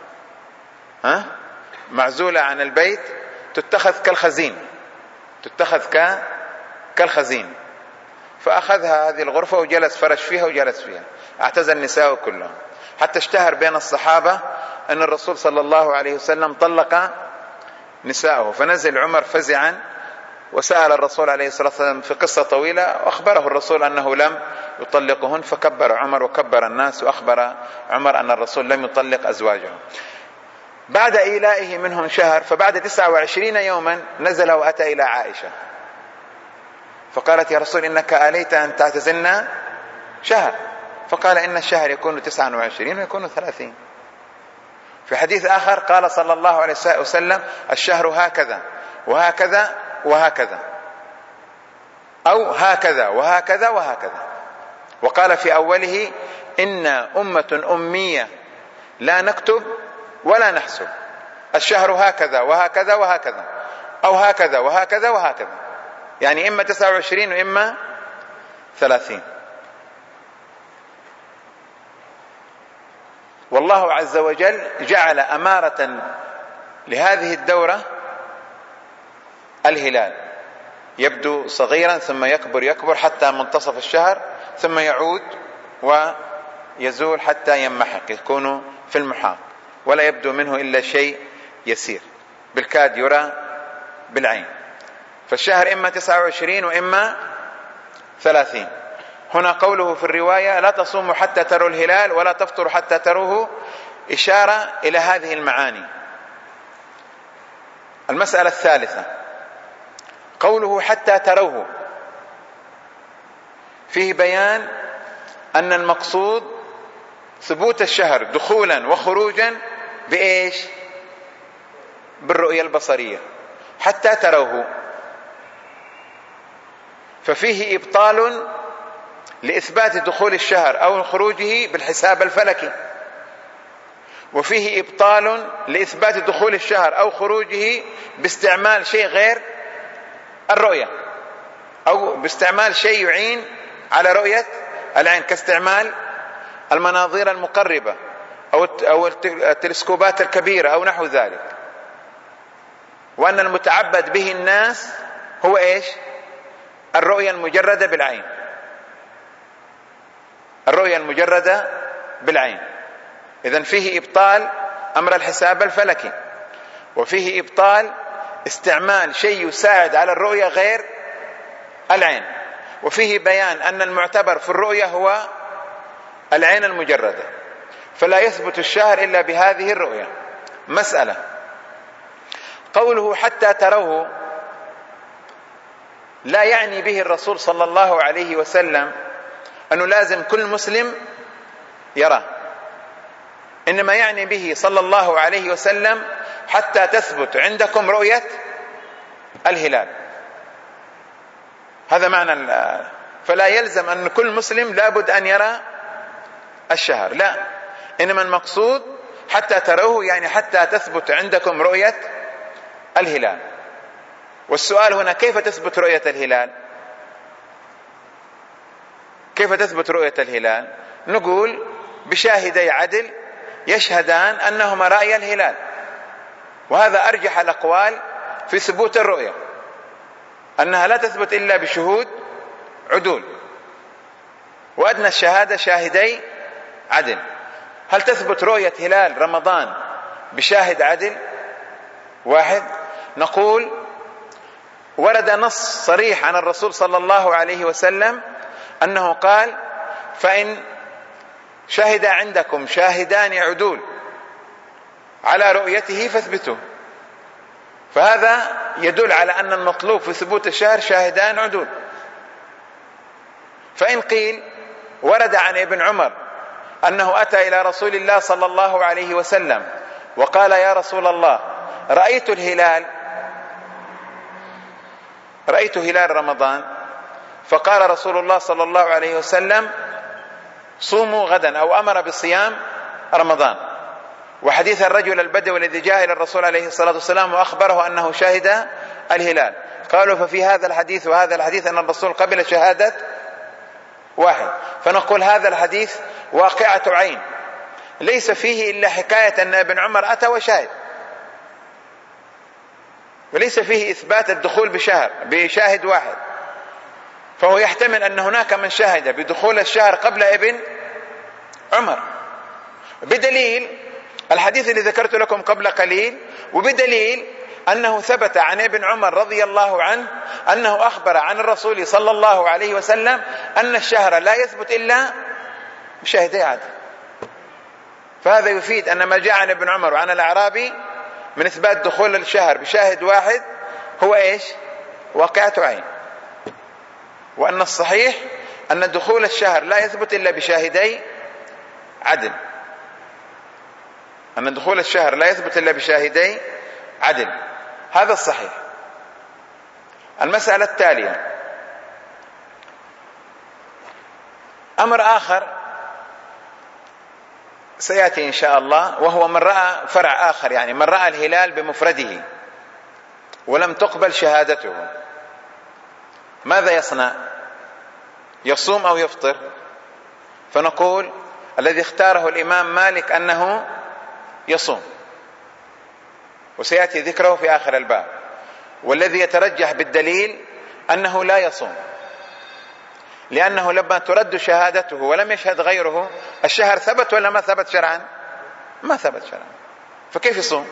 ها معزولة عن البيت، تتخذ كالخزين تتخذ كالخزين فأخذها هذه الغرفة وجلس فرش فيها وجلس فيها، اعتزل النساء كلهم، حتى اشتهر بين الصحابة أن الرسول صلى الله عليه وسلم طلق نساءه، فنزل عمر فزعا وسأل الرسول عليه الصلاة والسلام في قصة طويلة، وأخبره الرسول أنه لم يطلقهن، فكبر عمر وكبر الناس، وأخبر عمر أن الرسول لم يطلق أزواجه. بعد إيلائه منهم شهر، فبعد تسعة وعشرين يوما نزل وأتى إلى عائشة فقالت: يا رسول إنك آليت أن تعتزلنا شهر. فقال: إن الشهر يكون تسعة وعشرين ويكون ثلاثين. في حديث آخر قال صلى الله عليه وسلم: الشهر هكذا وهكذا وهكذا، أو هكذا وهكذا وهكذا. وقال في أوله: إن أمة أمية لا نكتب ولا نحسب، الشهر هكذا وهكذا وهكذا، أو هكذا وهكذا وهكذا، يعني إما تسعة وعشرين وإما ثلاثين. والله عز وجل جعل أمارة لهذه الدورة الهلال، يبدو صغيرا ثم يكبر يكبر حتى منتصف الشهر، ثم يعود يزول حتى ينمحق، يكون في المحاق ولا يبدو منه إلا شيء يسير، بالكاد يرى بالعين. فالشهر إما تسعة وعشرين وإما ثلاثين. هنا قوله في الرواية لا تصوموا حتى تروا الهلال ولا تفطروا حتى تروه، إشارة إلى هذه المعاني. المسألة الثالثة قوله حتى تروه، فيه بيان أن المقصود ثبوت الشهر دخولا وخروجا بإيش؟ بالرؤية البصرية، حتى تروه. ففيه إبطال لإثبات دخول الشهر أو خروجه بالحساب الفلكي، وفيه إبطال لإثبات دخول الشهر أو خروجه باستعمال شيء غير الرؤية، أو باستعمال شيء يعين على رؤية العين، كاستعمال المناظير المقربة أو التلسكوبات الكبيرة أو نحو ذلك. وأن المتعبد به الناس هو إيش؟ الرؤية المجردة بالعين، الرؤية المجردة بالعين. إذن فيه إبطال أمر الحساب الفلكي، وفيه إبطال استعمال شيء يساعد على الرؤية غير العين، وفيه بيان أن المعتبر في الرؤية هو العين المجردة، فلا يثبت الشهر إلا بهذه الرؤية. مسألة قوله حتى تروه لا يعني به الرسول صلى الله عليه وسلم أنه لازم كل مسلم يراه، إنما يعني به صلى الله عليه وسلم حتى تثبت عندكم رؤية الهلال. هذا معنى. فلا يلزم أن كل مسلم لابد أن يرى الشهر، لا، إنما المقصود حتى تروه يعني حتى تثبت عندكم رؤية الهلال. والسؤال هنا كيف تثبت رؤية الهلال؟ كيف تثبت رؤية الهلال؟ نقول بشاهدي عدل يشهدان أنهما رأي الهلال، وهذا أرجح الأقوال في ثبوت الرؤية، أنها لا تثبت إلا بشهود عدول، وأدنى الشهادة شاهدي عدل. هل تثبت رؤية هلال رمضان بشاهد عدل واحد؟ نقول ورد نص صريح عن الرسول صلى الله عليه وسلم أنه قال فإن شهد عندكم شاهدان عدول على رؤيته فاثبتوه. فهذا يدل على أن المطلوب في ثبوت الشهر شاهدان عدول. فإن قيل ورد عن ابن عمر أنه أتى إلى رسول الله صلى الله عليه وسلم وقال يا رسول الله رأيت الهلال، رأيت هلال رمضان، فقال رسول الله صلى الله عليه وسلم صوموا غدا، أو أمر بصيام رمضان. وحديث الرجل البدوي الذي جاء إلى الرسول عليه الصلاة والسلام وأخبره أنه شهد الهلال، قالوا ففي هذا الحديث وهذا الحديث أن الرسول قبل شهادة واحد. فنقول هذا الحديث واقعة عين، ليس فيه إلا حكاية أن ابن عمر أتى وشاهد، وليس فيه إثبات الدخول بشهر بشاهد واحد. فهو يحتمل أن هناك من شهد بدخول الشهر قبل ابن عمر، بدليل الحديث الذي ذكرت لكم قبل قليل، وبدليل أنه ثبت عن ابن عمر رضي الله عنه أنه أخبر عن الرسول صلى الله عليه وسلم أن الشهر لا يثبت إلا بشاهدي عدل. فهذا يفيد أن ما جاء عن ابن عمر وعن الأعرابي من إثبات دخول الشهر بشاهد واحد هو إيش؟ واقعة عين. وأن الصحيح أن دخول الشهر لا يثبت إلا بشاهدي عدل، أن دخول الشهر لا يثبت إلا بشاهدي عدل، هذا الصحيح. المسألة التالية أمر آخر سيأتي إن شاء الله، وهو من رأى فرع آخر، يعني من رأى الهلال بمفرده ولم تقبل شهادته ماذا يصنع؟ يصوم أو يفطر؟ فنقول الذي اختاره الإمام مالك أنه يصوم، وسيأتي ذكره في آخر الباب. والذي يترجح بالدليل أنه لا يصوم، لأنه لما ترد شهادته ولم يشهد غيره الشهر ثبت ولا ما ثبت شرعا؟ ما ثبت شرعا. فكيف يصوم؟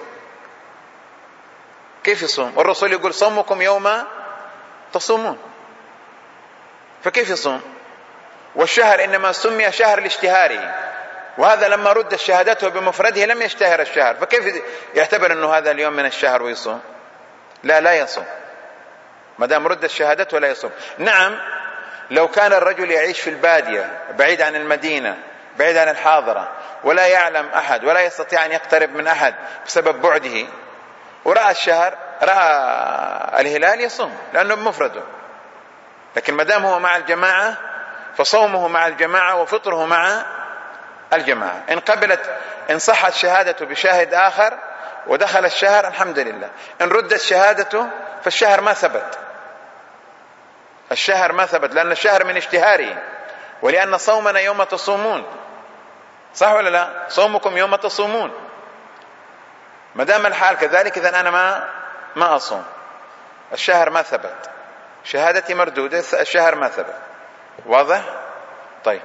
كيف يصوم؟ والرسول يقول صومكم يوم تصومون، فكيف يصوم؟ والشهر إنما سمي شهر لاشتهاره، وهذا لما رد شهادته بمفرده لم يشتهر الشهر، فكيف يعتبر أنه هذا اليوم من الشهر ويصوم؟ لا لا يصوم ما دام رد شهادته، لا يصوم. نعم لو كان الرجل يعيش في البادية بعيد عن المدينة بعيد عن الحاضرة ولا يعلم أحد ولا يستطيع أن يقترب من أحد بسبب بعده ورأى الشهر رأى الهلال يصوم لأنه بمفرده، لكن ما دام هو مع الجماعة فصومه مع الجماعة وفطره مع الجماعة. إن قبلت إن صحت شهادته بشاهد آخر ودخل الشهر الحمد لله، إن ردت شهادته فالشهر ما ثبت، الشهر ما ثبت لأن الشهر من اشتهاره، ولأن صومنا يوم تصومون، صح ولا لا؟ صومكم يوم تصومون. ما دام الحال كذلك إذن أنا ما ما أصوم، الشهر ما ثبت، شهادتي مردودة، الشهر ما ثبت. واضح؟ طيب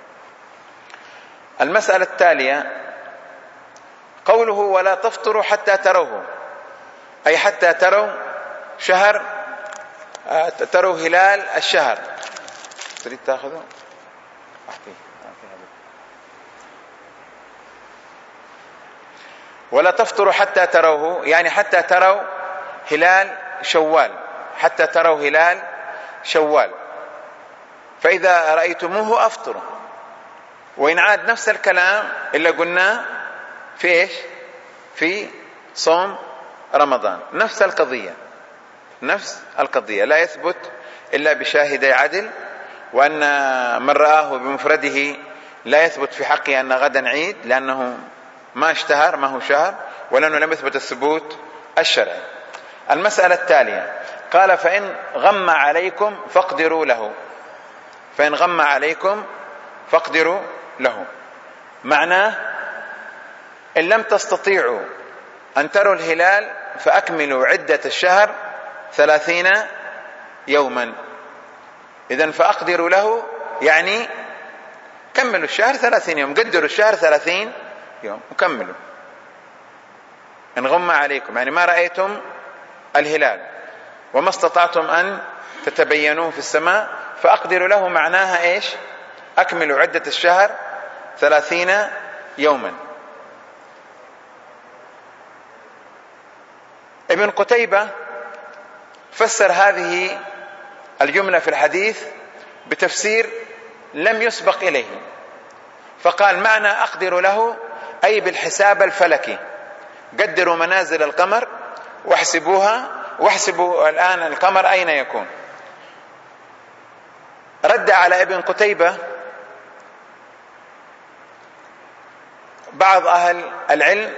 المسألة التالية قوله ولا تفطروا حتى تروه، أي حتى تروا شهر، تروا هلال الشهر. تريد تأخذه؟ ولا تفطروا حتى تروه يعني حتى تروا هلال شوال، حتى تروا هلال شوال، فإذا رأيتموه أفطروا. وإن عاد نفس الكلام اللي قلناه في إيش؟ في صوم رمضان، نفس القضية نفس القضية، لا يثبت إلا بشاهدي عدل، وأن من رآه بمفرده لا يثبت في حقه أن غدا عيد لأنه ما اشتهر، ما هو شهر، ولأنه لم يثبت الثبوت الشرعي. المسألة التالية قال فإن غم عليكم فاقدروا له، فإن غم عليكم فاقدروا له، معناه إن لم تستطيعوا أن تروا الهلال فأكملوا عدة الشهر ثلاثين يوما. إذن فأقدروا له يعني كملوا الشهر ثلاثين يوم، قدروا الشهر ثلاثين يوم وكملوا. إن غم عليكم يعني ما رأيتم الهلال وما استطعتم أن تتبينوه في السماء فأقدروا له، معناها إيش؟ أكملوا عدة الشهر ثلاثين يوما. ابن قتيبة فسر هذه الجملة في الحديث بتفسير لم يسبق إليه، فقال معنى أقدر له أي بالحساب الفلكي، قدروا منازل القمر واحسبوها، واحسبوا الآن القمر أين يكون. رد على ابن قتيبة بعض أهل العلم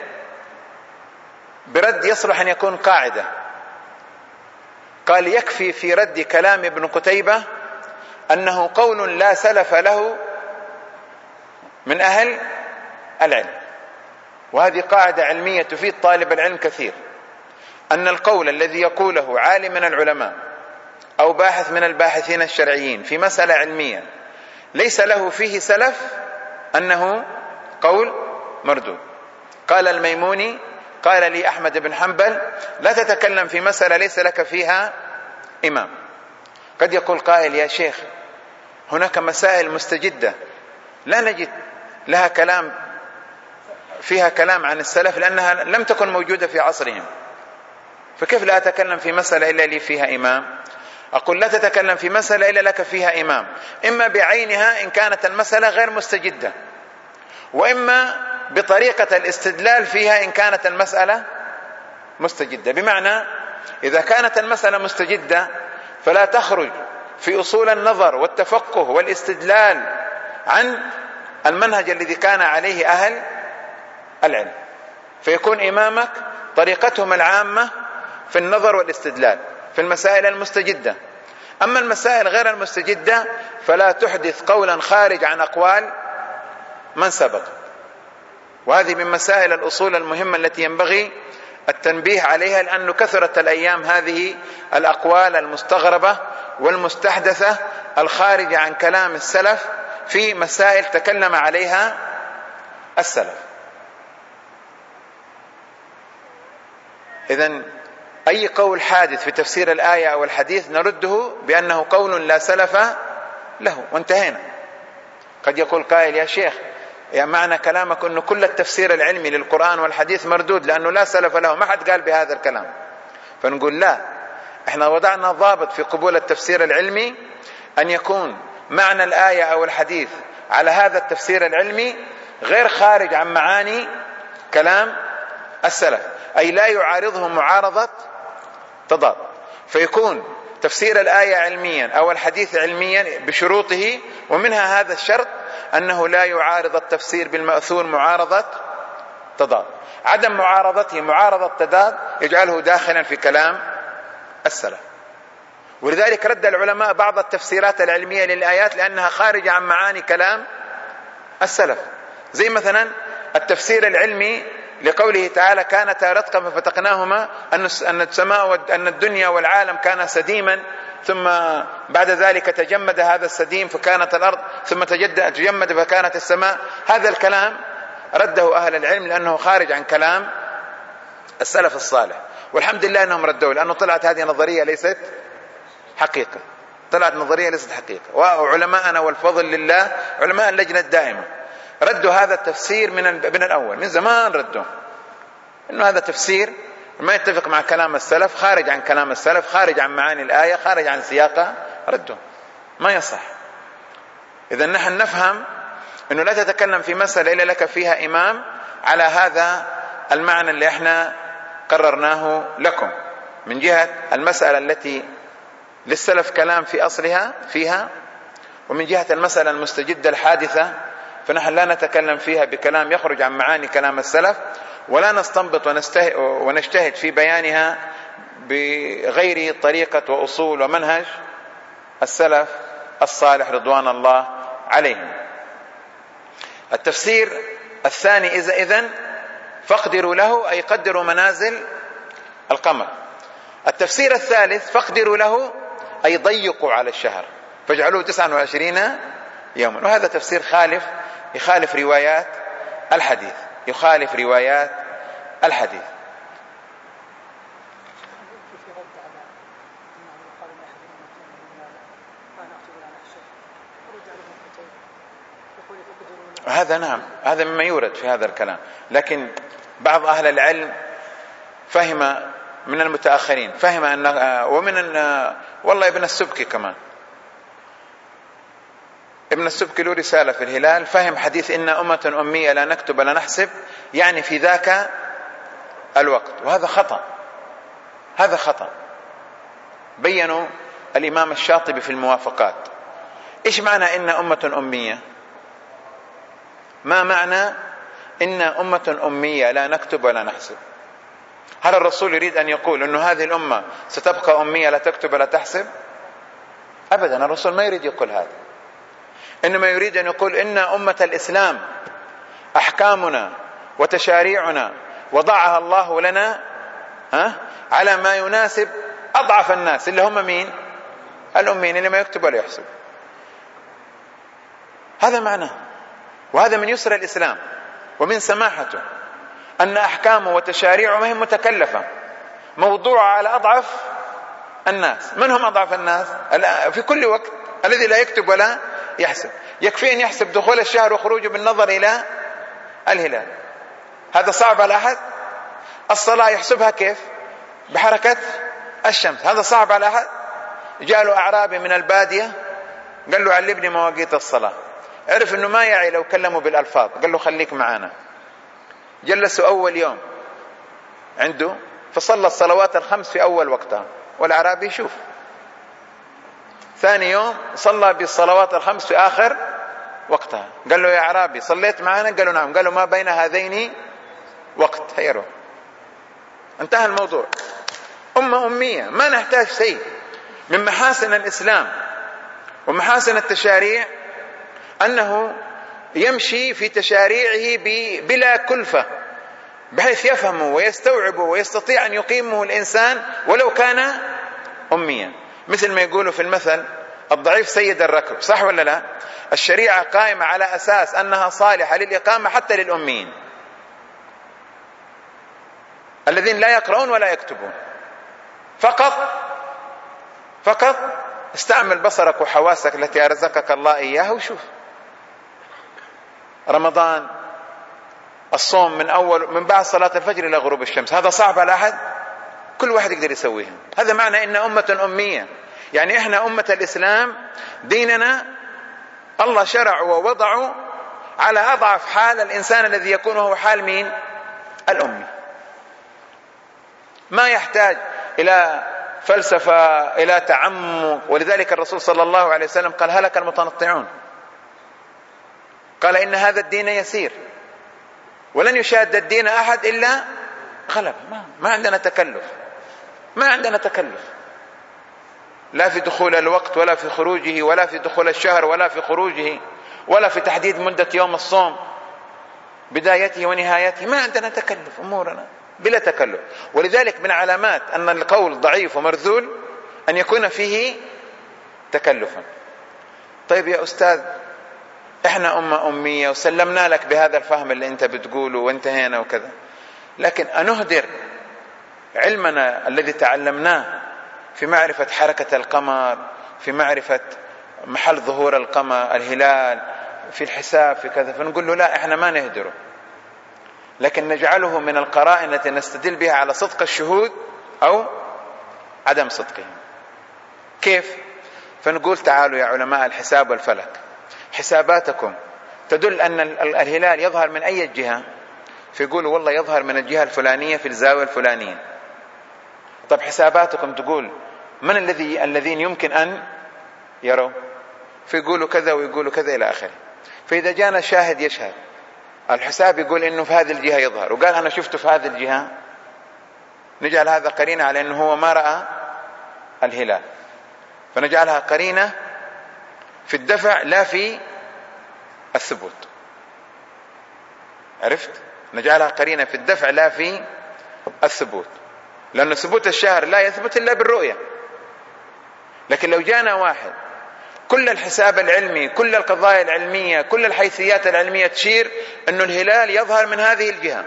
برد يصلح أن يكون قاعدة، قال يكفي في رد كلام ابن قتيبة أنه قول لا سلف له من أهل العلم، وهذه قاعدة علمية تفيد طالب العلم كثير، أن القول الذي يقوله عالم من العلماء أو باحث من الباحثين الشرعيين في مسألة علمية ليس له فيه سلف أنه قول مردود. قال الميموني قال لي أحمد بن حنبل لا تتكلم في مسألة ليس لك فيها إمام. قد يقول قائل يا شيخ هناك مسائل مستجدة لا نجد لها كلام، فيها كلام عن السلف لأنها لم تكن موجودة في عصرهم، فكيف لا أتكلم في مسألة إلا لي فيها إمام؟ أقول لا تتكلم في مسألة إلا لك فيها إمام، إما بعينها إن كانت المسألة غير مستجدة، وإما بطريقة الاستدلال فيها إن كانت المسألة مستجدة. بمعنى إذا كانت المسألة مستجدة فلا تخرج في أصول النظر والتفقه والاستدلال عن المنهج الذي كان عليه أهل العلم، فيكون إمامك طريقتهم العامة في النظر والاستدلال في المسائل المستجدة. أما المسائل غير المستجدة فلا تحدث قولا خارج عن أقوال من سبق، وهذه من مسائل الأصول المهمة التي ينبغي التنبيه عليها، لأن كثرت الأيام هذه الأقوال المستغربة والمستحدثة الخارجة عن كلام السلف في مسائل تكلم عليها السلف. إذن أي قول حادث في تفسير الآية أو الحديث نرده بأنه قول لا سلف له، وانتهينا. قد يقول قائل يا شيخ، يعني معنى كلامك أنه كل التفسير العلمي للقرآن والحديث مردود لأنه لا سلف له، ما حد قال بهذا الكلام. فنقول لا، احنا وضعنا ضابط في قبول التفسير العلمي أن يكون معنى الآية أو الحديث على هذا التفسير العلمي غير خارج عن معاني كلام السلف، أي لا يعارضه معارضة تضاد، فيكون تفسير الآية علميا أو الحديث علميا بشروطه، ومنها هذا الشرط أنه لا يعارض التفسير بالمأثور معارضة تضاد. عدم معارضته معارضة تضاد يجعله داخلا في كلام السلف. ولذلك رد العلماء بعض التفسيرات العلمية للآيات لأنها خارجة عن معاني كلام السلف، زي مثلا التفسير العلمي لقوله تعالى كانتا رتقا ففتقناهما، أن السماء أن الدنيا والعالم كان سديما ثم بعد ذلك تجمد هذا السديم فكانت الأرض ثم تجمد فكانت السماء. هذا الكلام رده أهل العلم لأنه خارج عن كلام السلف الصالح، والحمد لله أنهم ردوا، لأنه طلعت هذه نظرية ليست حقيقة، طلعت نظرية ليست حقيقة. وعلماءنا والفضل لله علماء اللجنة الدائمة ردوا هذا التفسير من من الأول، من زمان ردوا إنه هذا تفسير ما يتفق مع كلام السلف، خارج عن كلام السلف، خارج عن معاني الآية، خارج عن سياقها، ردوا ما يصح. إذا نحن نفهم إنه لا تتكلم في مسألة إلا لك فيها إمام على هذا المعنى اللي احنا قررناه لكم، من جهة المسألة التي للسلف كلام في أصلها فيها، ومن جهة المسألة المستجدة الحادثة فنحن لا نتكلم فيها بكلام يخرج عن معاني كلام السلف، ولا نستنبط ونجتهد في بيانها بغير طريقة وأصول ومنهج السلف الصالح رضوان الله عليهم. التفسير الثاني إذا إذن فاقدروا له أي قدروا منازل القمر. التفسير الثالث فاقدروا له أي ضيقوا على الشهر فاجعلوه تسعة وعشرين يوما، وهذا تفسير خالف يخالف روايات الحديث، يخالف روايات الحديث. هذا نعم، هذا مما يورد في هذا الكلام، لكن بعض أهل العلم فهم من المتأخرين، فهم أن ومن أن والله ابن السبكي كمان، ابن السبكي له رسالة في الهلال، فهم حديث إن أمة أمية لا نكتب ولا نحسب يعني في ذاك الوقت، وهذا خطأ، هذا خطأ. بيّنوا الإمام الشاطبي في الموافقات إيش معنى إن أمة أمية، ما معنى إن أمة أمية لا نكتب ولا نحسب. هل الرسول يريد أن يقول أن هذه الأمة ستبقى أمية لا تكتب ولا تحسب؟ أبدا، الرسول ما يريد يقول هذا، إنما يريد أن يقول إن أمة الإسلام أحكامنا وتشاريعنا وضعها الله لنا ها على ما يناسب أضعف الناس اللي هم مين؟ الأمين اللي ما يكتب ولا يحسب. هذا معناه، وهذا من يسر الإسلام ومن سماحته أن أحكامه وتشاريعه ما هي متكلفة، موضوعة على أضعف الناس. من هم أضعف الناس؟ في كل وقت الذي لا يكتب ولا يحسب. يكفي أن يحسب دخول الشهر وخروجه بالنظر إلى الهلال، هذا صعب على أحد. الصلاة يحسبها كيف؟ بحركة الشمس، هذا صعب على أحد. جاء له أعرابي من البادية قال له علمني مواقيت الصلاة، عرف أنه ما يعي لو كلمه بالألفاظ، قال له خليك معانا. جلسوا أول يوم عنده فصلى الصلوات الخمس في أول وقتها والأعرابي يشوف. ثاني يوم صلى بالصلوات الخمس في آخر وقتها، قال له يا أعرابي صليت معنا؟ قال له نعم. قال له ما بين هذين وقت، خيره، انتهى الموضوع. أمة أمية ما نحتاج شيء. من محاسن الإسلام ومحاسن التشاريع أنه يمشي في تشاريعه بلا كلفة، بحيث يفهمه ويستوعبه ويستطيع أن يقيمه الإنسان ولو كان أميا. مثل ما يقولوا في المثل الضعيف سيد الركب، صح ولا لا؟ الشريعة قائمة على أساس أنها صالحة للإقامة حتى للأميين الذين لا يقرؤون ولا يكتبون. فقط فقط استعمل بصرك وحواسك التي أرزقك الله إياها وشوف. رمضان، الصوم من أول من بعد صلاة الفجر إلى غروب الشمس، هذا صعب على أحد؟ كل واحد يقدر يسويها. هذا معنى إن أمة أمية، يعني إحنا أمة الإسلام ديننا الله شرع ووضعه على أضعف حال الإنسان الذي يكون هو حال مين؟ الأمي. ما يحتاج إلى فلسفة، إلى تعمق. ولذلك الرسول صلى الله عليه وسلم قال هلك المتنطعون، قال إن هذا الدين يسير ولن يشاد الدين أحد إلا غلب. ما, ما عندنا تكلف، ما عندنا تكلف، لا في دخول الوقت ولا في خروجه، ولا في دخول الشهر ولا في خروجه، ولا في تحديد مدة يوم الصوم بدايته ونهايته. ما عندنا تكلف، أمورنا بلا تكلف. ولذلك من علامات أن القول ضعيف ومرذول أن يكون فيه تكلفا. طيب يا أستاذ، إحنا أمة أمية وسلمنا لك بهذا الفهم اللي أنت بتقوله وانتهينا وكذا، لكن أنهدر علمنا الذي تعلمناه في معرفة حركة القمر، في معرفة محل ظهور القمر الهلال، في الحساب، في كذا، فنقول له لا، إحنا ما نهدره، لكن نجعله من القرائن التي نستدل بها على صدق الشهود أو عدم صدقهم. كيف؟ فنقول تعالوا يا علماء الحساب والفلك، حساباتكم تدل أن الهلال يظهر من أي جهة؟ فيقولوا والله يظهر من الجهة الفلانية في الزاوية الفلانية. طب حساباتكم تقول من الذي الذين يمكن أن يروا؟ فيقولوا كذا ويقولوا كذا إلى آخره. فإذا جانا شاهد يشهد، الحساب يقول إنه في هذه الجهة يظهر، وقال أنا شفته في هذه الجهة، نجعل هذا قرينة على أنه هو ما رأى الهلال، فنجعلها قرينة في الدفع لا في الثبوت. عرفت؟ نجعلها قرينة في الدفع لا في الثبوت، لأن ثبوت الشهر لا يثبت إلا بالرؤية. لكن لو جانا واحد كل الحساب العلمي، كل القضايا العلمية، كل الحيثيات العلمية تشير أن الهلال يظهر من هذه الجهة،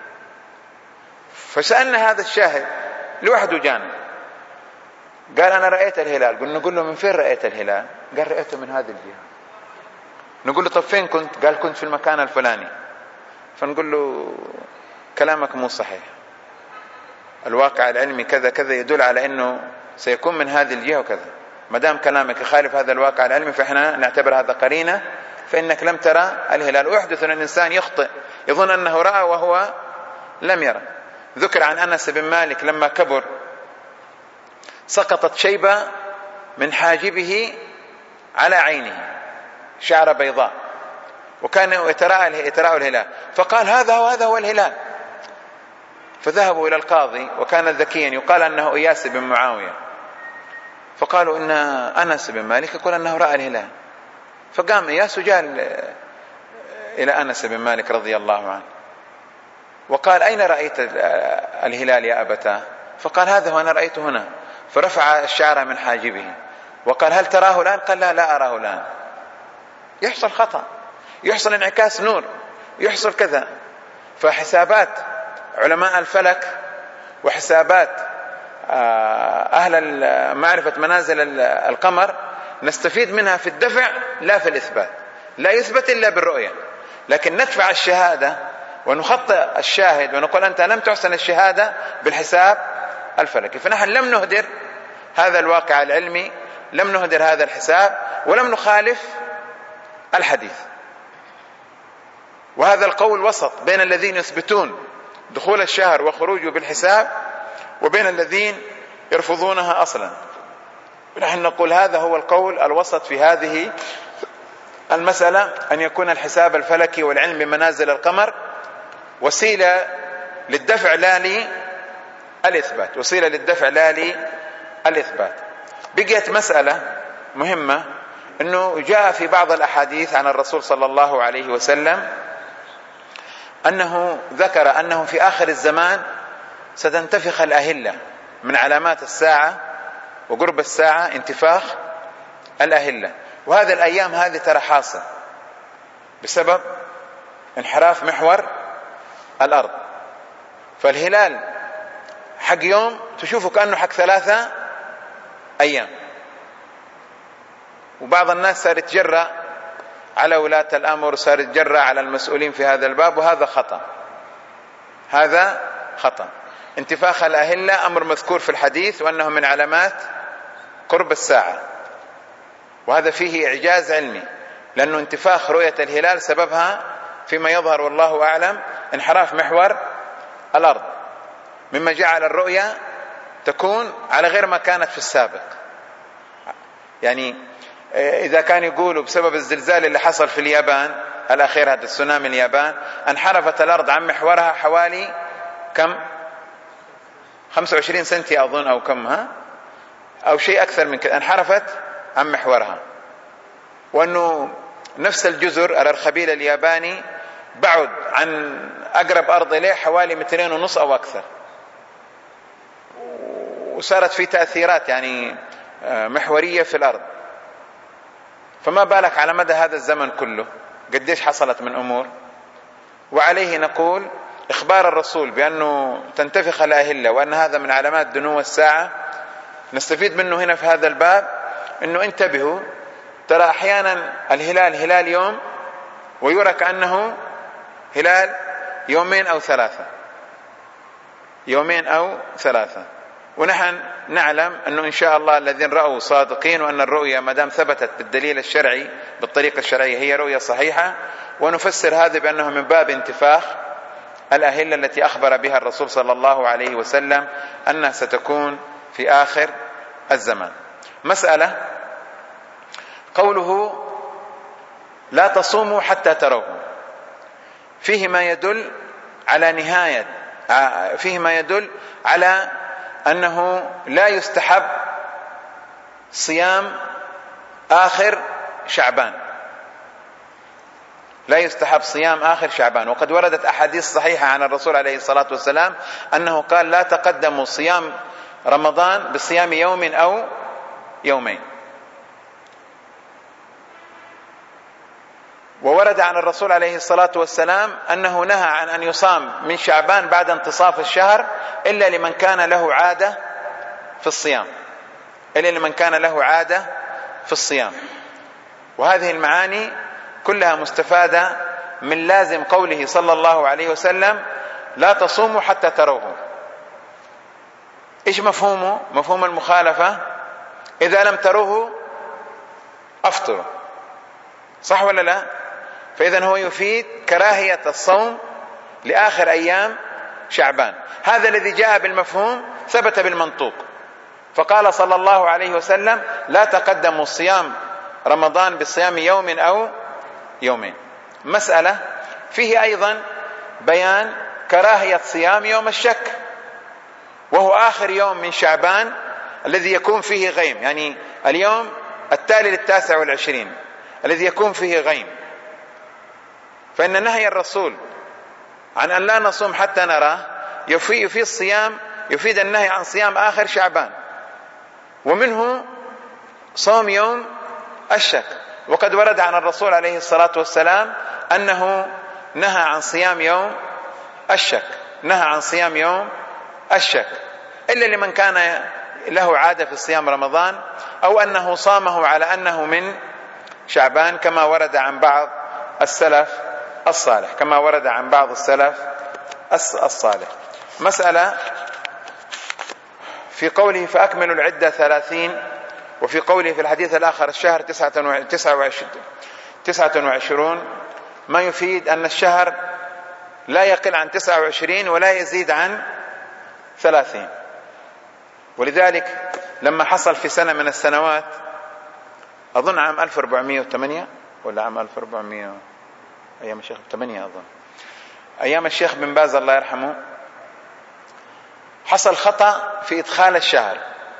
فسألنا هذا الشاهد لوحده جانا قال أنا رأيت الهلال، قلنا نقول له من فين رأيت الهلال؟ قال رأيته من هذه الجهة. نقول له طب فين كنت؟ قال كنت في المكان الفلاني. فنقول له كلامك مو صحيح، الواقع العلمي كذا كذا يدل على أنه سيكون من هذه الجهة وكذا. ما دام كلامك يخالف هذا الواقع العلمي فإحنا نعتبر هذا قرينة، فإنك لم ترى الهلال. ويحدث أن الإنسان يخطئ يظن أنه رأى وهو لم يرى. ذكر عن أنس بن مالك لما كبر سقطت شيبة من حاجبه على عينه، شعر بيضاء، وكان يتراءى الهلال، فقال هذا هو هذا هو الهلال. فذهبوا إلى القاضي وكان ذكيا يقال أنه إياس بن معاوية، فقالوا إن أنس بن مالك يقول أنه رأى الهلال. فقام إياس وجاء إلى أنس بن مالك رضي الله عنه وقال أين رأيت الهلال يا أبتاه؟ فقال هذا هو أنا رأيته هنا. فرفع الشعر من حاجبه وقال هل تراه الآن؟ قال لا لا أراه الآن. يحصل خطأ، يحصل انعكاس نور، يحصل كذا. فحسابات علماء الفلك وحسابات أهل معرفة منازل القمر نستفيد منها في الدفع لا في الإثبات. لا يثبت إلا بالرؤية، لكن ندفع الشهادة ونخطئ الشاهد ونقول أنت لم تحسن الشهادة بالحساب الفلكي. فنحن لم نهدر هذا الواقع العلمي، لم نهدر هذا الحساب، ولم نخالف الحديث. وهذا القول وسط بين الذين يثبتون دخول الشهر وخروجه بالحساب وبين الذين يرفضونها أصلا. نحن نقول هذا هو القول الوسط في هذه المسألة، أن يكون الحساب الفلكي والعلم بمنازل القمر وسيلة للدفع لا للإثبات، وسيلة للدفع لا للإثبات. بقيت مسألة مهمة، أنه جاء في بعض الأحاديث عن الرسول صلى الله عليه وسلم أنه ذكر أنه في آخر الزمان ستنتفخ الأهلة، من علامات الساعة وقرب الساعة انتفاخ الأهلة. وهذا الأيام هذه ترى حاصل بسبب انحراف محور الأرض. فالهلال حق يوم تشوفه كأنه حق ثلاثة أيام. وبعض الناس صار يتجرأ على ولاة الأمر، صار يتجرأ على المسؤولين في هذا الباب، وهذا خطأ، هذا خطأ. انتفاخ الأهلة أمر مذكور في الحديث، وأنه من علامات قرب الساعة، وهذا فيه إعجاز علمي، لأنه انتفاخ رؤية الهلال سببها فيما يظهر والله أعلم انحراف محور الأرض، مما جعل الرؤية تكون على غير ما كانت في السابق. يعني إذا كان يقولوا بسبب الزلزال اللي حصل في اليابان الأخير، هذا السونامي اليابان، انحرفت الأرض عن محورها حوالي كم خمسة وعشرين سنتي أظن، أو كم ها أو شيء أكثر من كده، انحرفت عن محورها. وأنه نفس الجزر الأرخبيل الياباني بعد عن أقرب أرض إليه حوالي مترين ونص أو أكثر، وصارت في تأثيرات يعني محورية في الأرض. فما بالك على مدى هذا الزمن كله قديش حصلت من أمور. وعليه نقول إخبار الرسول بأنه تنتفخ الأهلة وأن هذا من علامات دنو الساعة، نستفيد منه هنا في هذا الباب أنه انتبهوا، ترى أحيانا الهلال هلال يوم ويرى كأنه هلال يومين أو ثلاثة، يومين أو ثلاثة. ونحن نعلم أنه إن شاء الله الذين رأوا صادقين، وأن الرؤية ما دام ثبتت بالدليل الشرعي بالطريقة الشرعية هي رؤية صحيحة. ونفسر هذا بأنه من باب انتفاخ الأهلة التي أخبر بها الرسول صلى الله عليه وسلم أنها ستكون في آخر الزمان. مسألة قوله لا تصوموا حتى تروه، فيه ما يدل على نهاية، فيه ما يدل على أنه لا يستحب صيام آخر شعبان، لا يستحب صيام آخر شعبان. وقد وردت أحاديث صحيحة عن الرسول عليه الصلاة والسلام أنه قال لا تقدموا صيام رمضان بصيام يوم أو يومين. وورد عن الرسول عليه الصلاة والسلام أنه نهى عن أن يصام من شعبان بعد انتصاف الشهر إلا لمن كان له عادة في الصيام، إلا لمن كان له عادة في الصيام. وهذه المعاني كلها مستفادة من لازم قوله صلى الله عليه وسلم لا تصوموا حتى تروه. إيش مفهومه؟ مفهوم المخالفة، إذا لم تروه أفطروا، صح ولا لا؟ فإذا هو يفيد كراهية الصوم لآخر أيام شعبان. هذا الذي جاء بالمفهوم ثبت بالمنطوق، فقال صلى الله عليه وسلم لا تقدموا صيام رمضان بصيام يوم أو يومين. مسألة فيه أيضا بيان كراهية صيام يوم الشك، وهو آخر يوم من شعبان الذي يكون فيه غيم، يعني اليوم التالي للتاسع والعشرين الذي يكون فيه غيم. فإن نهي الرسول عن أن لا نصوم حتى نراه يفيد في الصيام، يفيد النهي عن صيام آخر شعبان، ومنه صوم يوم الشك. وقد ورد عن الرسول عليه الصلاة والسلام أنه نهى عن صيام يوم الشك، نهى عن صيام يوم الشك إلا لمن كان له عادة في صيام رمضان، أو أنه صامه على أنه من شعبان، كما ورد عن بعض السلف الصالح، كما ورد عن بعض السلف الصالح. مسألة في قوله فأكملوا العدة ثلاثين، وفي قوله في الحديث الآخر الشهر تسعة وعشرون، ما يفيد أن الشهر لا يقل عن تسعة وعشرين ولا يزيد عن ثلاثين. ولذلك لما حصل في سنة من السنوات، أظن عام ألف وأربعمائة وثمانية ولا عام ألف وأربعمائة، أيام الشيخ ثمانية أظن، أيام الشيخ بن باز الله يرحمه، حصل خطأ في إدخال الشهر،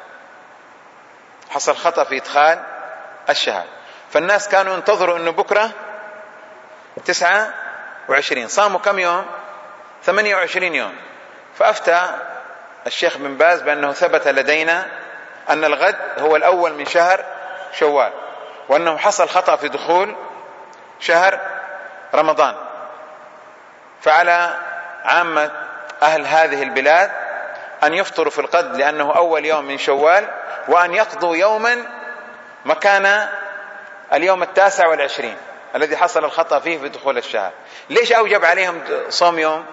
حصل خطأ في إدخال الشهر. فالناس كانوا ينتظروا أنه بكرة تسعة وعشرين، صاموا كم يوم؟ ثمانية وعشرين يوم. فأفتى الشيخ بن باز بأنه ثبت لدينا أن الغد هو الأول من شهر شوال، وأنه حصل خطأ في دخول شهر رمضان. فعلى عامة أهل هذه البلاد أن يفطروا في الغد لأنه أول يوم من شوال، وأن يقضوا يوما مكان اليوم التاسع والعشرين الذي حصل الخطأ فيه في دخول الشهر. ليش أوجب عليهم صوم يوم؟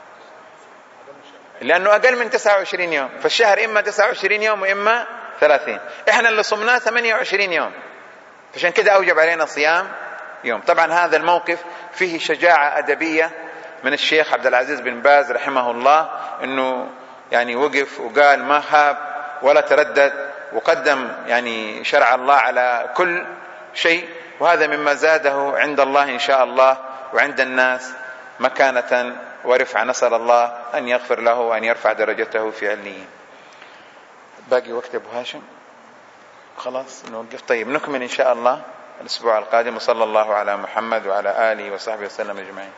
لأنه أقل من تسعة وعشرين يوم، فالشهر إما تسعة وعشرين يوم وإما ثلاثين، إحنا اللي صمناه ثمانية وعشرين يوم، فعشان كده أوجب علينا صيام يوم. طبعا هذا الموقف فيه شجاعة أدبية من الشيخ عبد العزيز بن باز رحمه الله، إنه يعني وقف وقال ما خاب ولا تردد، وقدم يعني شرع الله على كل شيء، وهذا مما زاده عند الله إن شاء الله وعند الناس مكانة ورفع. نسأل الله أن يغفر له وأن يرفع درجته في عليين. باقي وقت أبو هاشم؟ خلاص نوقف. طيب نكمل إن شاء الله الأسبوع القادم، وصلى الله على محمد وعلى آله وصحبه وسلم أجمعين.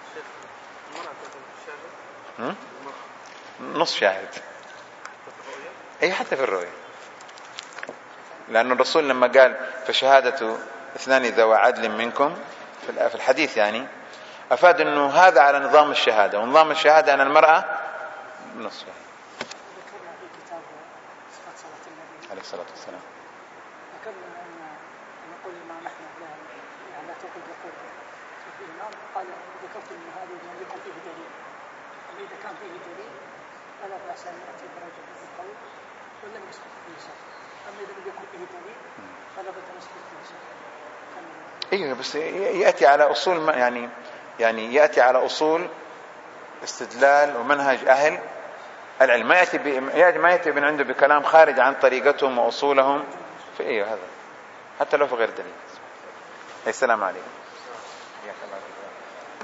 نص شاهد، أي حتى في الرؤية، لأن الرسول لما قال فشهادة اثنان ذوى عدل منكم في الحديث يعني أفاد أنه هذا على نظام الشهادة، ونظام الشهادة أن المرأة نص شاهد. ذكرنا في كتاب صفة صلاة النبي عليه الصلاة والسلام، ذكرنا أن نقول الإمام أحمد لا لا توقد يقول في الإمام قال ذكرت أن هذا لم يكن فيه دليل، إذا كان فيه دليل فلا بأس أن يأتي برجل بالقول ولم يسقط فيه شيء، أما إذا لم يكن فيه دليل فلا بد أن يسقط فيه شيء. ايوه بس ياتي على اصول، يعني يعني ياتي على اصول استدلال ومنهج اهل العلم، ما ياتي ما ياتي من عنده بكلام خارج عن طريقتهم واصولهم في ايه هذا، حتى لو في غير دليل. السلام عليكم.